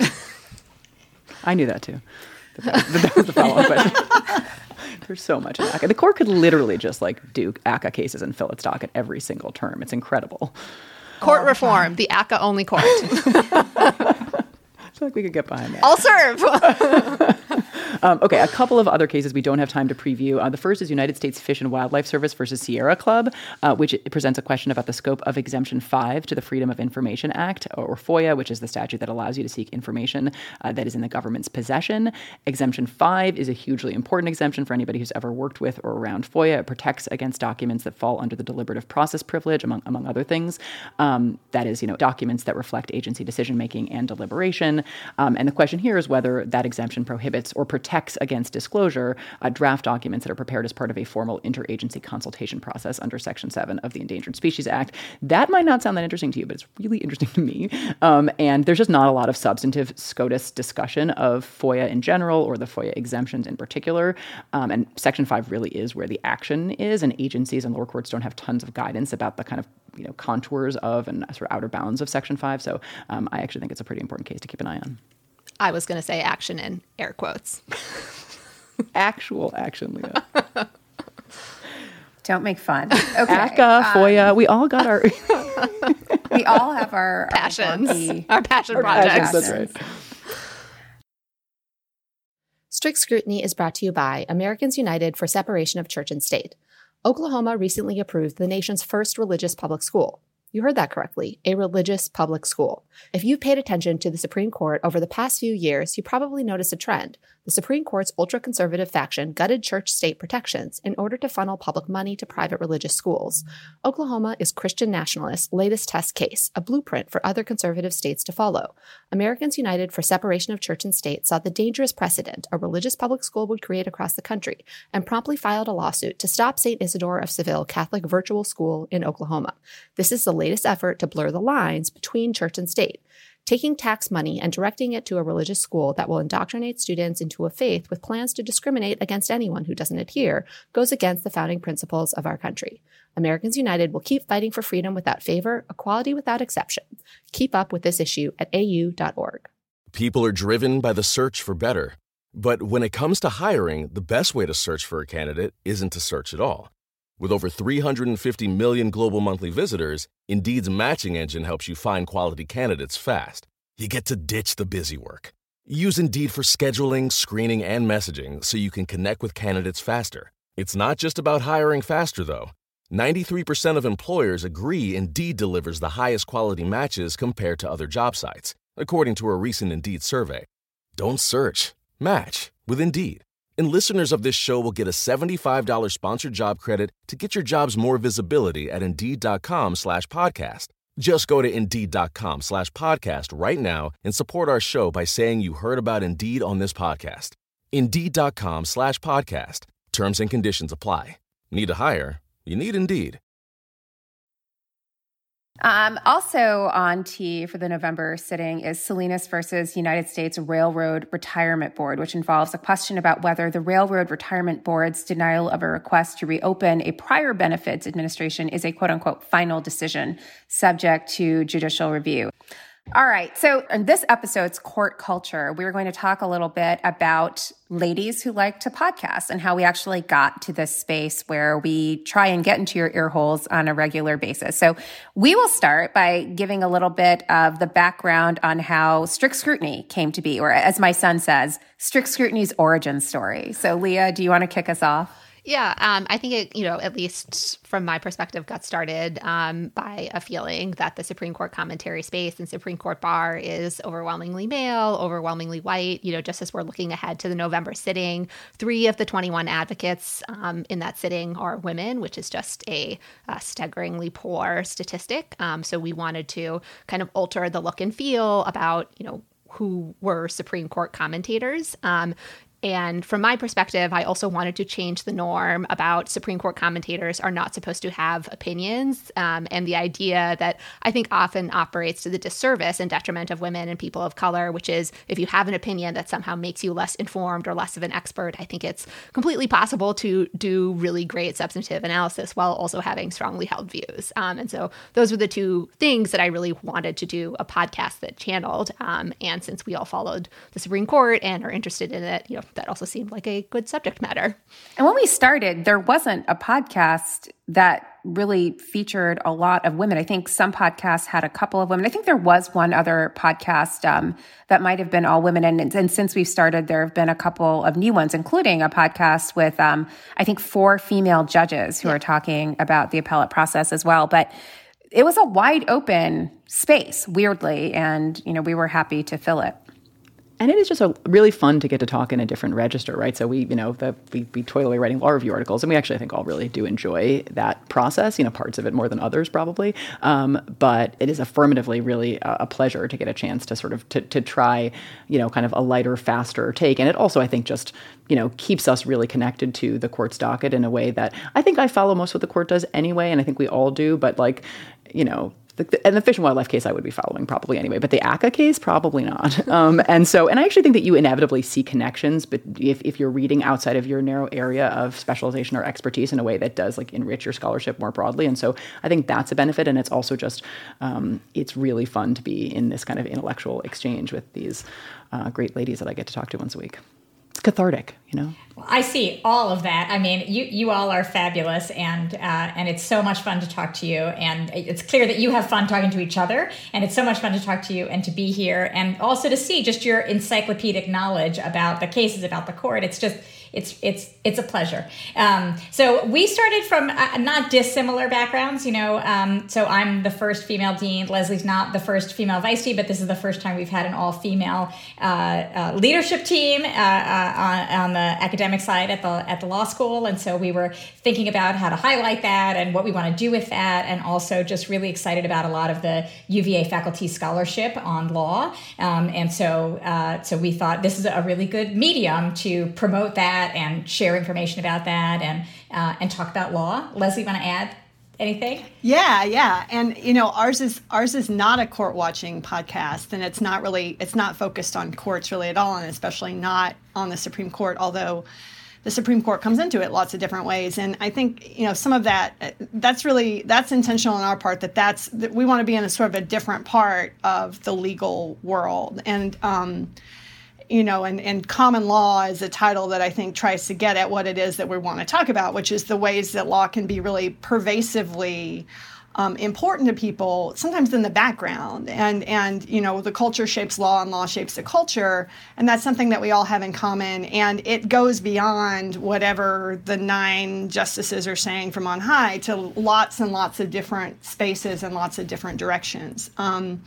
I knew that too. That, that was the follow-up question. There's so much in A C A. The court could literally just like do A C A cases and fill its docket every single term. It's incredible. Court oh, reform, the A C A only court. I feel like we could get behind that. I'll serve. Um, okay, a couple of other cases we don't have time to preview. Uh, the first is United States Fish and Wildlife Service versus Sierra Club, uh, which presents a question about the scope of Exemption five to the Freedom of Information Act, or FOIA, which is the statute that allows you to seek information uh, that is in the government's possession. Exemption five is a hugely important exemption for anybody who's ever worked with or around FOIA. It protects against documents that fall under the deliberative process privilege, among among other things. Um, that is, you know, documents that reflect agency decision-making and deliberation. Um, and the question here is whether that exemption prohibits or protects against disclosure uh, draft documents that are prepared as part of a formal interagency consultation process under Section seven of the Endangered Species Act. That might not sound that interesting to you, but it's really interesting to me. Um, and there's just not a lot of substantive SCOTUS discussion of FOIA in general or the FOIA exemptions in particular. Um, and Section five really is where the action is, and agencies and lower courts don't have tons of guidance about the kind of, you know, contours of and sort of outer bounds of Section five. So um, I actually think it's a pretty important case to keep an eye on. I was going to say action in air quotes. Actual action, Leah. Don't make fun. Okay. A C A, FOIA, um, we all got our... we all have our... Passions. Our, our passion our projects. Passions, that's right. Strict Scrutiny is brought to you by Americans United for Separation of Church and State. Oklahoma recently approved the nation's first religious public school. You heard that correctly, a religious public school. If you've paid attention to the Supreme Court over the past few years, you probably noticed a trend. The Supreme Court's ultra-conservative faction gutted church-state protections in order to funnel public money to private religious schools. Oklahoma is Christian nationalists' latest test case, a blueprint for other conservative states to follow. Americans United for Separation of Church and State saw the dangerous precedent a religious public school would create across the country and promptly filed a lawsuit to stop Saint Isidore of Seville Catholic Virtual School in Oklahoma. This is the latest effort to blur the lines between church and state, taking tax money and directing it to a religious school that will indoctrinate students into a faith with plans to discriminate against anyone who doesn't adhere goes against the founding principles of our country. Americans United will keep fighting for freedom without favor, equality without exception. Keep up with this issue at A U dot org. People are driven by the search for better. But when it comes to hiring, the best way to search for a candidate isn't to search at all. With over three hundred fifty million global monthly visitors, Indeed's matching engine helps you find quality candidates fast. You get to ditch the busy work. Use Indeed for scheduling, screening, and messaging so you can connect with candidates faster. It's not just about hiring faster, though. ninety-three percent of employers agree Indeed delivers the highest quality matches compared to other job sites, according to a recent Indeed survey. Don't search. Match with Indeed. And listeners of this show will get a seventy-five dollars sponsored job credit to get your jobs more visibility at Indeed.com slash podcast. Just go to Indeed.com slash podcast right now and support our show by saying you heard about Indeed on this podcast. Indeed.com slash podcast. Terms and conditions apply. Need to hire? You need Indeed. Um, also on T for the November sitting is Salinas versus United States Railroad Retirement Board, which involves a question about whether the Railroad Retirement Board's denial of a request to reopen a prior benefits administration is a quote-unquote final decision subject to judicial review. All right. So in this episode's court culture, we're going to talk a little bit about ladies who like to podcast and how we actually got to this space where we try and get into your ear holes on a regular basis. So we will start by giving a little bit of the background on how Strict Scrutiny came to be, or as my son says, Strict Scrutiny's origin story. So Leah, do you want to kick us off? Yeah, um, I think it, you know, at least from my perspective, got started um, by a feeling that the Supreme Court commentary space and Supreme Court bar is overwhelmingly male, overwhelmingly white. You know, just as we're looking ahead to the November sitting, three of the twenty-one advocates um, in that sitting are women, which is just a, a staggeringly poor statistic. Um, so we wanted to kind of alter the look and feel about, you know, who were Supreme Court commentators. Um, And from my perspective, I also wanted to change the norm about Supreme Court commentators are not supposed to have opinions, um, and the idea that I think often operates to the disservice and detriment of women and people of color, which is if you have an opinion that somehow makes you less informed or less of an expert, I think it's completely possible to do really great substantive analysis while also having strongly held views. Um, and so those were the two things that I really wanted to do a podcast that channeled. Um, and since we all followed the Supreme Court and are interested in it, you know, that also seemed like a good subject matter. And when we started, there wasn't a podcast that really featured a lot of women. I think some podcasts had a couple of women. I think there was one other podcast um, that might have been all women. And, and since we've started, there have been a couple of new ones, including a podcast with, um, I think, four female judges who yeah. are talking about the appellate process as well. But it was a wide open space, weirdly, and you know we were happy to fill it. And it is just a really fun to get to talk in a different register, right? So we, you know, the, we, we toil away writing law review articles, and we actually, I think, all really do enjoy that process, you know, parts of it more than others probably. Um, but it is affirmatively really a, a pleasure to get a chance to sort of, to, to try, you know, kind of a lighter, faster take. And it also, I think, just, you know, keeps us really connected to the court's docket in a way that I think I follow most of what the court does anyway, and I think we all do, but like, you know, The, and the Fish and Wildlife case I would be following probably anyway, but the A C C A case, probably not. Um, and so, and I actually think that you inevitably see connections, but if, if you're reading outside of your narrow area of specialization or expertise in a way that does like enrich your scholarship more broadly. And so I think that's a benefit. And it's also just, um, it's really fun to be in this kind of intellectual exchange with these uh, great ladies that I get to talk to once a week. it's cathartic, you know? I see all of that. I mean, you you all are fabulous, and uh, and it's so much fun to talk to you. And it's clear that you have fun talking to each other, and it's so much fun to talk to you and to be here, and also to see just your encyclopedic knowledge about the cases, about the court. It's just it's it's it's a pleasure. Um, so we started from uh, not dissimilar backgrounds, you know. Um, so I'm the first female dean. Leslie's not the first female vice dean, but this is the first time we've had an all-female uh, uh, leadership team uh, uh, on, on the academic side at the at the law school. And so we were thinking about how to highlight that and what we want to do with that, and also just really excited about a lot of the U V A faculty scholarship on law. Um, and so uh, so we thought this is a really good medium to promote that and share information about that and uh, and talk about law. Leslie, want to add anything? Yeah, yeah. And you know, ours is ours is not a court watching podcast, and it's not really it's not focused on courts really at all, and especially not on the Supreme Court, although the Supreme Court comes into it lots of different ways. And I think, you know, some of that, that's really, that's intentional on our part, that that's, that we want to be in a sort of a different part of the legal world. And, um, you know, and, and common law is a title that I think tries to get at what it is that we want to talk about, which is the ways that law can be really pervasively Um, important to people, sometimes in the background. And, and, you know, the culture shapes law and law shapes the culture. And that's something that we all have in common. And it goes beyond whatever the nine justices are saying from on high to lots and lots of different spaces and lots of different directions. Um,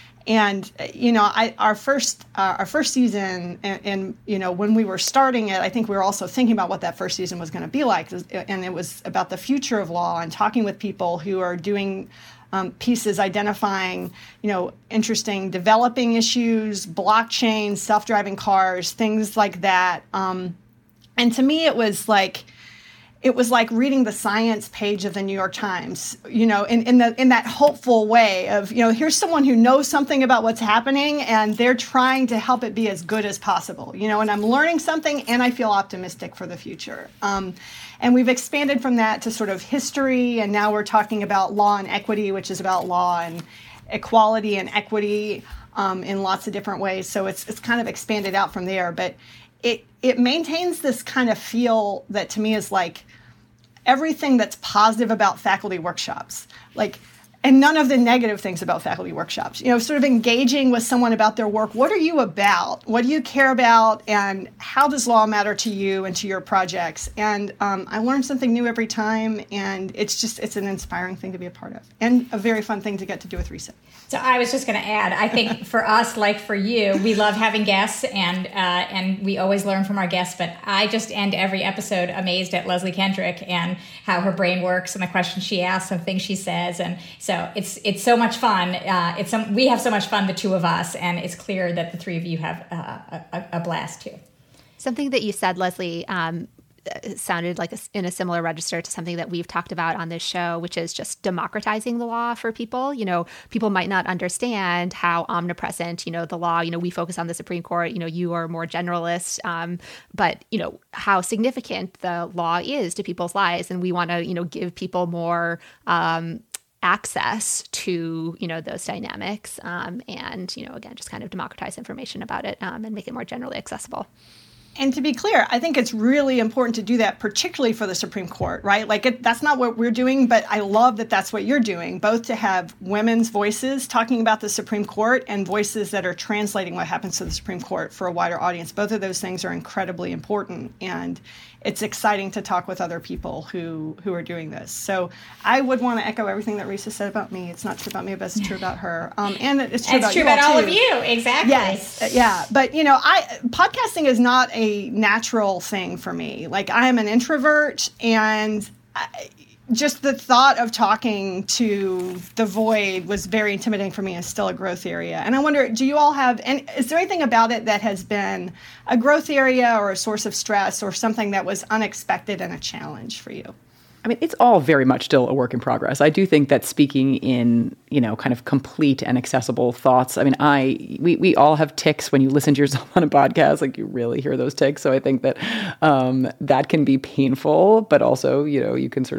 And, you know, I, our first uh, our first season, and, and, you know, when we were starting it, I think we were also thinking about what that first season was going to be like. And it was about the future of law and talking with people who are doing um, pieces identifying, you know, interesting developing issues, blockchain, self-driving cars, things like that. Um, and to me, it was like, It was like reading the science page of the New York Times, you know, in, in the in that hopeful way of, you know, here's someone who knows something about what's happening and they're trying to help it be as good as possible, you know, and I'm learning something and I feel optimistic for the future. Um, and we've expanded from that to sort of history, and now we're talking about law and equity, which is about law and equality and equity um, in lots of different ways. So it's it's kind of expanded out from there, but it it maintains this kind of feel that to me is like everything that's positive about faculty workshops, like, and none of the negative things about faculty workshops, you know, sort of engaging with someone about their work. What are you about? What do you care about? And how does law matter to you and to your projects? And um, I learn something new every time, and it's just, it's an inspiring thing to be a part of, and a very fun thing to get to do with Risa. So I was just going to add, I think for us, like for you, we love having guests, and uh, and we always learn from our guests. But I just end every episode amazed at Leslie Kendrick and how her brain works and the questions she asks and things she says. And so it's it's so much fun. Uh, it's some, we have so much fun, the two of us, and it's clear that the three of you have uh, a, a blast too. Something that you said, Leslie, um, sounded like a, in a similar register to something that we've talked about on this show, which is just democratizing the law for people. You know, people might not understand how omnipresent, you know, the law, you know, we focus on the Supreme Court, you know, you are more generalist, um, but, you know, how significant the law is to people's lives. And we want to, you know, give people more um, access to, you know, those dynamics um, and, you know, again, just kind of democratize information about it um, and make it more generally accessible. And to be clear, I think it's really important to do that, particularly for the Supreme Court, right? Like, it, that's not what we're doing, but I love that that's what you're doing, both to have women's voices talking about the Supreme Court and voices that are translating what happens to the Supreme Court for a wider audience. Both of those things are incredibly important, and it's exciting to talk with other people who, who are doing this. So I would want to echo everything that Risa said about me. It's not true about me, but it's true about her. Um, and it's true it's about true you about all, all too. of you. Exactly. Yes. Yeah. But, you know, I podcasting is not a natural thing for me. Like, I am an introvert, and I, just the thought of talking to the void was very intimidating for me, and still a growth area. And I wonder, do you all have, and is there anything about it that has been a growth area or a source of stress or something that was unexpected and a challenge for you? I mean, it's all very much still a work in progress. I do think that speaking in, you know, kind of complete and accessible thoughts. I mean, I we, we all have tics when you listen to yourself on a podcast, like you really hear those tics. So I think that um, that can be painful, but also, you know, you can sort of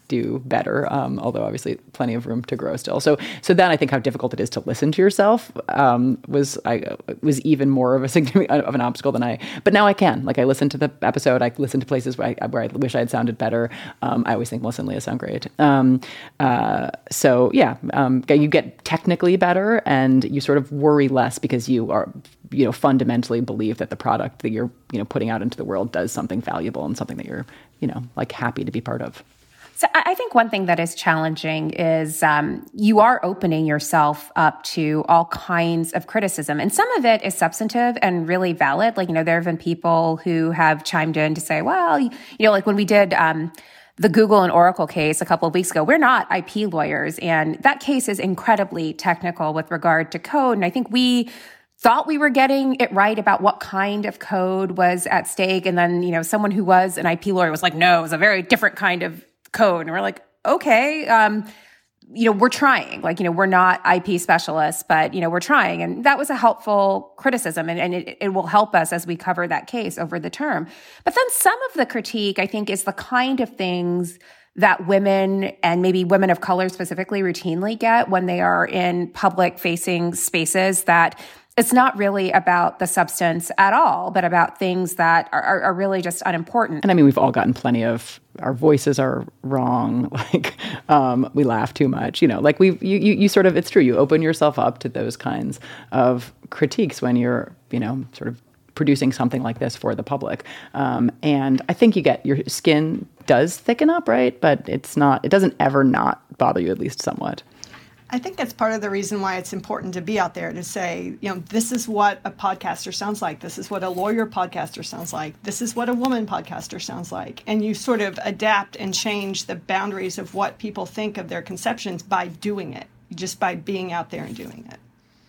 do better, um, although obviously plenty of room to grow still. So, so then I think how difficult it is to listen to yourself um, was I was even more of a significant of an obstacle than I. But now I can. Like I listen to the episode, I listen to places where I, where I wish I had sounded better. Um, I always think Melissa and Leah sound great. Um, uh, so yeah, um, you get technically better, and you sort of worry less because you are, you know, fundamentally believe that the product that you're, you know, putting out into the world does something valuable and something that you're, you know, like happy to be part of. So I think one thing that is challenging is um, you are opening yourself up to all kinds of criticism. And some of it is substantive and really valid. Like, you know, there have been people who have chimed in to say, well, you know, like when we did um, the Google and Oracle case a couple of weeks ago, we're not I P lawyers. And that case is incredibly technical with regard to code. And I think we thought we were getting it right about what kind of code was at stake. And then, you know, someone who was an I P lawyer was like, no, it was a very different kind of code. And we're like, okay, um, you know, we're trying. Like, you know, we're not I P specialists, but, you know, we're trying. And that was a helpful criticism, and, and it, it will help us as we cover that case over the term. But then some of the critique, I think, is the kind of things that women, and maybe women of color specifically, routinely get when they are in public-facing spaces, that it's not really about the substance at all, but about things that are, are, are really just unimportant. And I mean, we've all gotten plenty of, our voices are wrong, like um, we laugh too much, you know, like we, you, you, you sort of, it's true, you open yourself up to those kinds of critiques when you're, you know, sort of producing something like this for the public. Um, and I think you get, your skin does thicken up, right? But it's not, it doesn't ever not bother you, at least somewhat. I think that's part of the reason why it's important to be out there to say, you know, this is what a podcaster sounds like. This is what a lawyer podcaster sounds like. This is what a woman podcaster sounds like. And you sort of adapt and change the boundaries of what people think of their conceptions by doing it, just by being out there and doing it.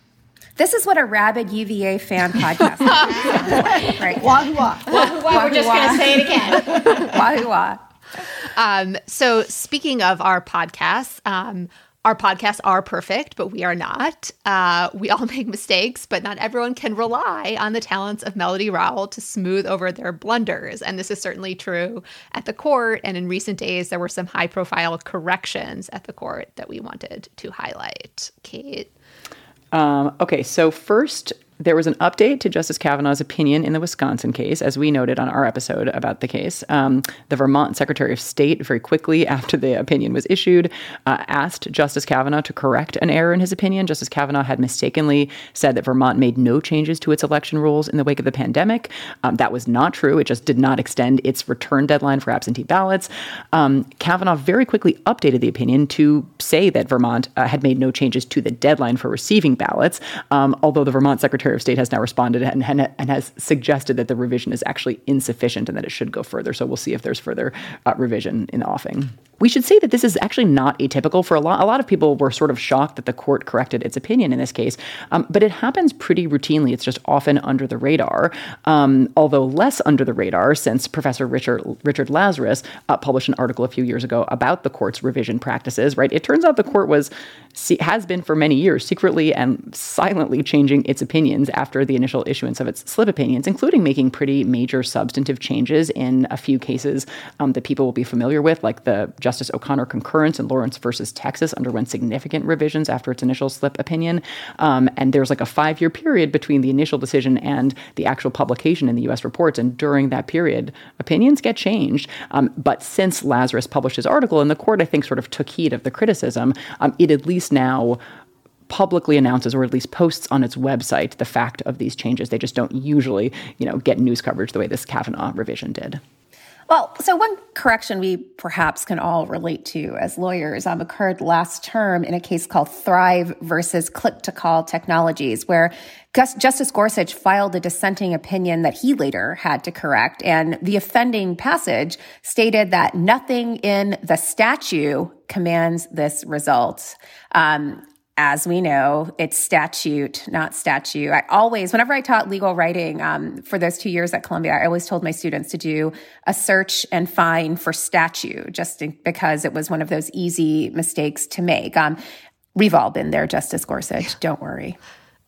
This is what a rabid U V A fan podcast is. Right. Wahoo wah. Wahoo wah. We're just going to say it again. Wahoo wah. Um, so speaking of our podcasts, um, our podcasts are perfect, but we are not. Uh, we all make mistakes, but not everyone can rely on the talents of Melody Rowell to smooth over their blunders. And this is certainly true at the court. And in recent days, there were some high-profile corrections at the court that we wanted to highlight. Kate? Um, okay, so first, there was an update to Justice Kavanaugh's opinion in the Wisconsin case, as we noted on our episode about the case. Um, the Vermont Secretary of State, very quickly after the opinion was issued, uh, asked Justice Kavanaugh to correct an error in his opinion. Justice Kavanaugh had mistakenly said that Vermont made no changes to its election rules in the wake of the pandemic. Um, that was not true. It just did not extend its return deadline for absentee ballots. Um, Kavanaugh very quickly updated the opinion to say that Vermont uh, had made no changes to the deadline for receiving ballots, um, although the Vermont Secretary of State has now responded and, and, and has suggested that the revision is actually insufficient and that it should go further. So we'll see if there's further uh, revision in the offing. We should say that this is actually not atypical for a lot. A lot of people were sort of shocked that the court corrected its opinion in this case, um, but it happens pretty routinely. It's just often under the radar, um, although less under the radar since Professor Richard Richard Lazarus uh, published an article a few years ago about the court's revision practices. Right? It turns out the court was has been for many years secretly and silently changing its opinions after the initial issuance of its slip opinions, including making pretty major substantive changes in a few cases um, that people will be familiar with, like the Justice O'Connor concurrence in Lawrence versus Texas underwent significant revisions after its initial slip opinion. Um, and there's like a five-year period between the initial decision and the actual publication in the U S reports. And during that period, opinions get changed. Um, but since Lazarus published his article, and the court, I think, sort of took heed of the criticism, um, it at least now publicly announces, or at least posts on its website, the fact of these changes. They just don't usually, you know, get news coverage the way this Kavanaugh revision did. Well, so one correction we perhaps can all relate to as lawyers um, occurred last term in a case called Thrive versus Click-to-Call Technologies, where Justice Gorsuch filed a dissenting opinion that he later had to correct. And the offending passage stated that nothing in the statute commands this result. Um, As we know, it's statute, not statute. I always, whenever I taught legal writing um, for those two years at Columbia, I always told my students to do a search and find for statute, just because it was one of those easy mistakes to make. Um, we've all been there, Justice Gorsuch. Don't worry.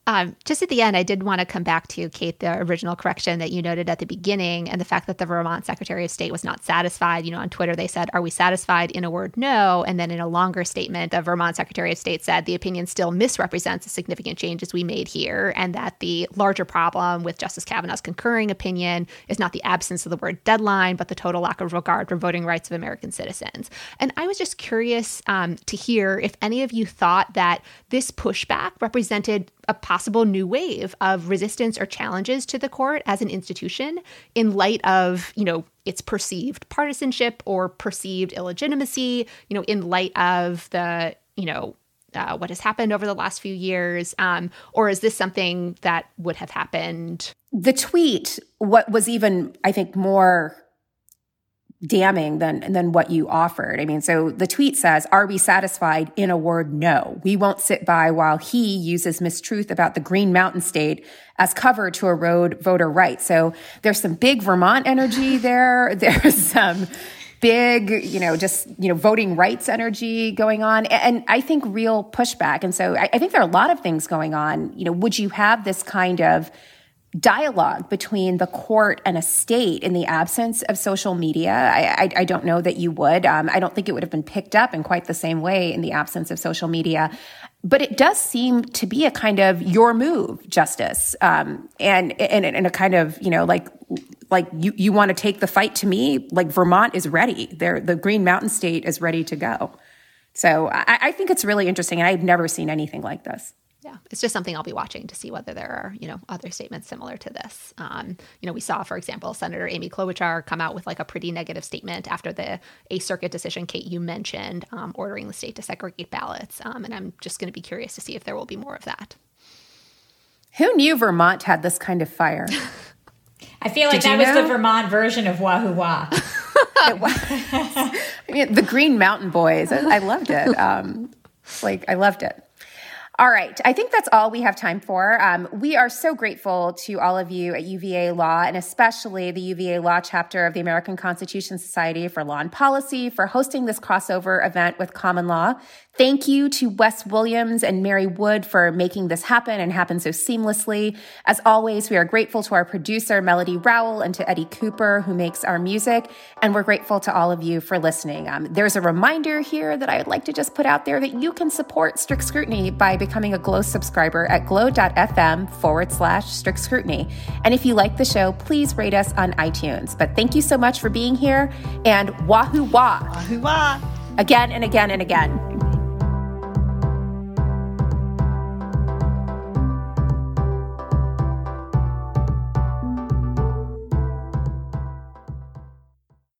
Um, just at the end, I did want to come back to, Kate, the original correction that you noted at the beginning and the fact that the Vermont Secretary of State was not satisfied. You know, on Twitter, they said, are we satisfied? In a word, no. And then in a longer statement, the Vermont Secretary of State said the opinion still misrepresents the significant changes we made here and that the larger problem with Justice Kavanaugh's concurring opinion is not the absence of the word deadline, but the total lack of regard for voting rights of American citizens. And I was just curious um, to hear if any of you thought that this pushback represented a possible new wave of resistance or challenges to the court as an institution in light of, you know, its perceived partisanship or perceived illegitimacy, you know, in light of the, you know, uh, what has happened over the last few years? Um, or is this something that would have happened? The tweet, what was even, I think, more damning than than what you offered. I mean, so the tweet says, are we satisfied? In a word, no. We won't sit by while he uses mistruth about the Green Mountain State as cover to erode voter rights. So there's some big Vermont energy there. There's some big, you know, just, you know, voting rights energy going on. And I think real pushback. And so I, I think there are a lot of things going on. You know, would you have this kind of dialogue between the court and a state in the absence of social media? I, I, I don't know that you would. Um, I don't think it would have been picked up in quite the same way in the absence of social media. But it does seem to be a kind of your move, Justice, um, and, and and a kind of, you know, like like you, you want to take the fight to me. Like Vermont is ready. They're, the Green Mountain State is ready to go. So I, I think it's really interesting, and I've never seen anything like this. Yeah, it's just something I'll be watching to see whether there are, you know, other statements similar to this. Um, you know, we saw, for example, Senator Amy Klobuchar come out with like a pretty negative statement after the Eighth Circuit decision, Kate, you mentioned, um, ordering the state to segregate ballots. Um, and I'm just going to be curious to see if there will be more of that. Who knew Vermont had this kind of fire? I feel like Did that was know? the Vermont version of Wahoo Wah. I mean, the Green Mountain Boys. I, I loved it. Um, like, I loved it. All right. I think that's all we have time for. Um, we are so grateful to all of you at U V A Law, and especially the U V A Law chapter of the American Constitution Society for Law and Policy for hosting this crossover event with Common Law. Thank you to Wes Williams and Mary Wood for making this happen and happen so seamlessly. As always, we are grateful to our producer, Melody Rowell, and to Eddie Cooper, who makes our music. And we're grateful to all of you for listening. Um, there's a reminder here that I would like to just put out there that you can support Strict Scrutiny by becoming a Glow subscriber at glow.fm forward slash strict scrutiny. And if you like the show, please rate us on iTunes. But thank you so much for being here, and wahoo wah. Wahoo wah. Again and again and again.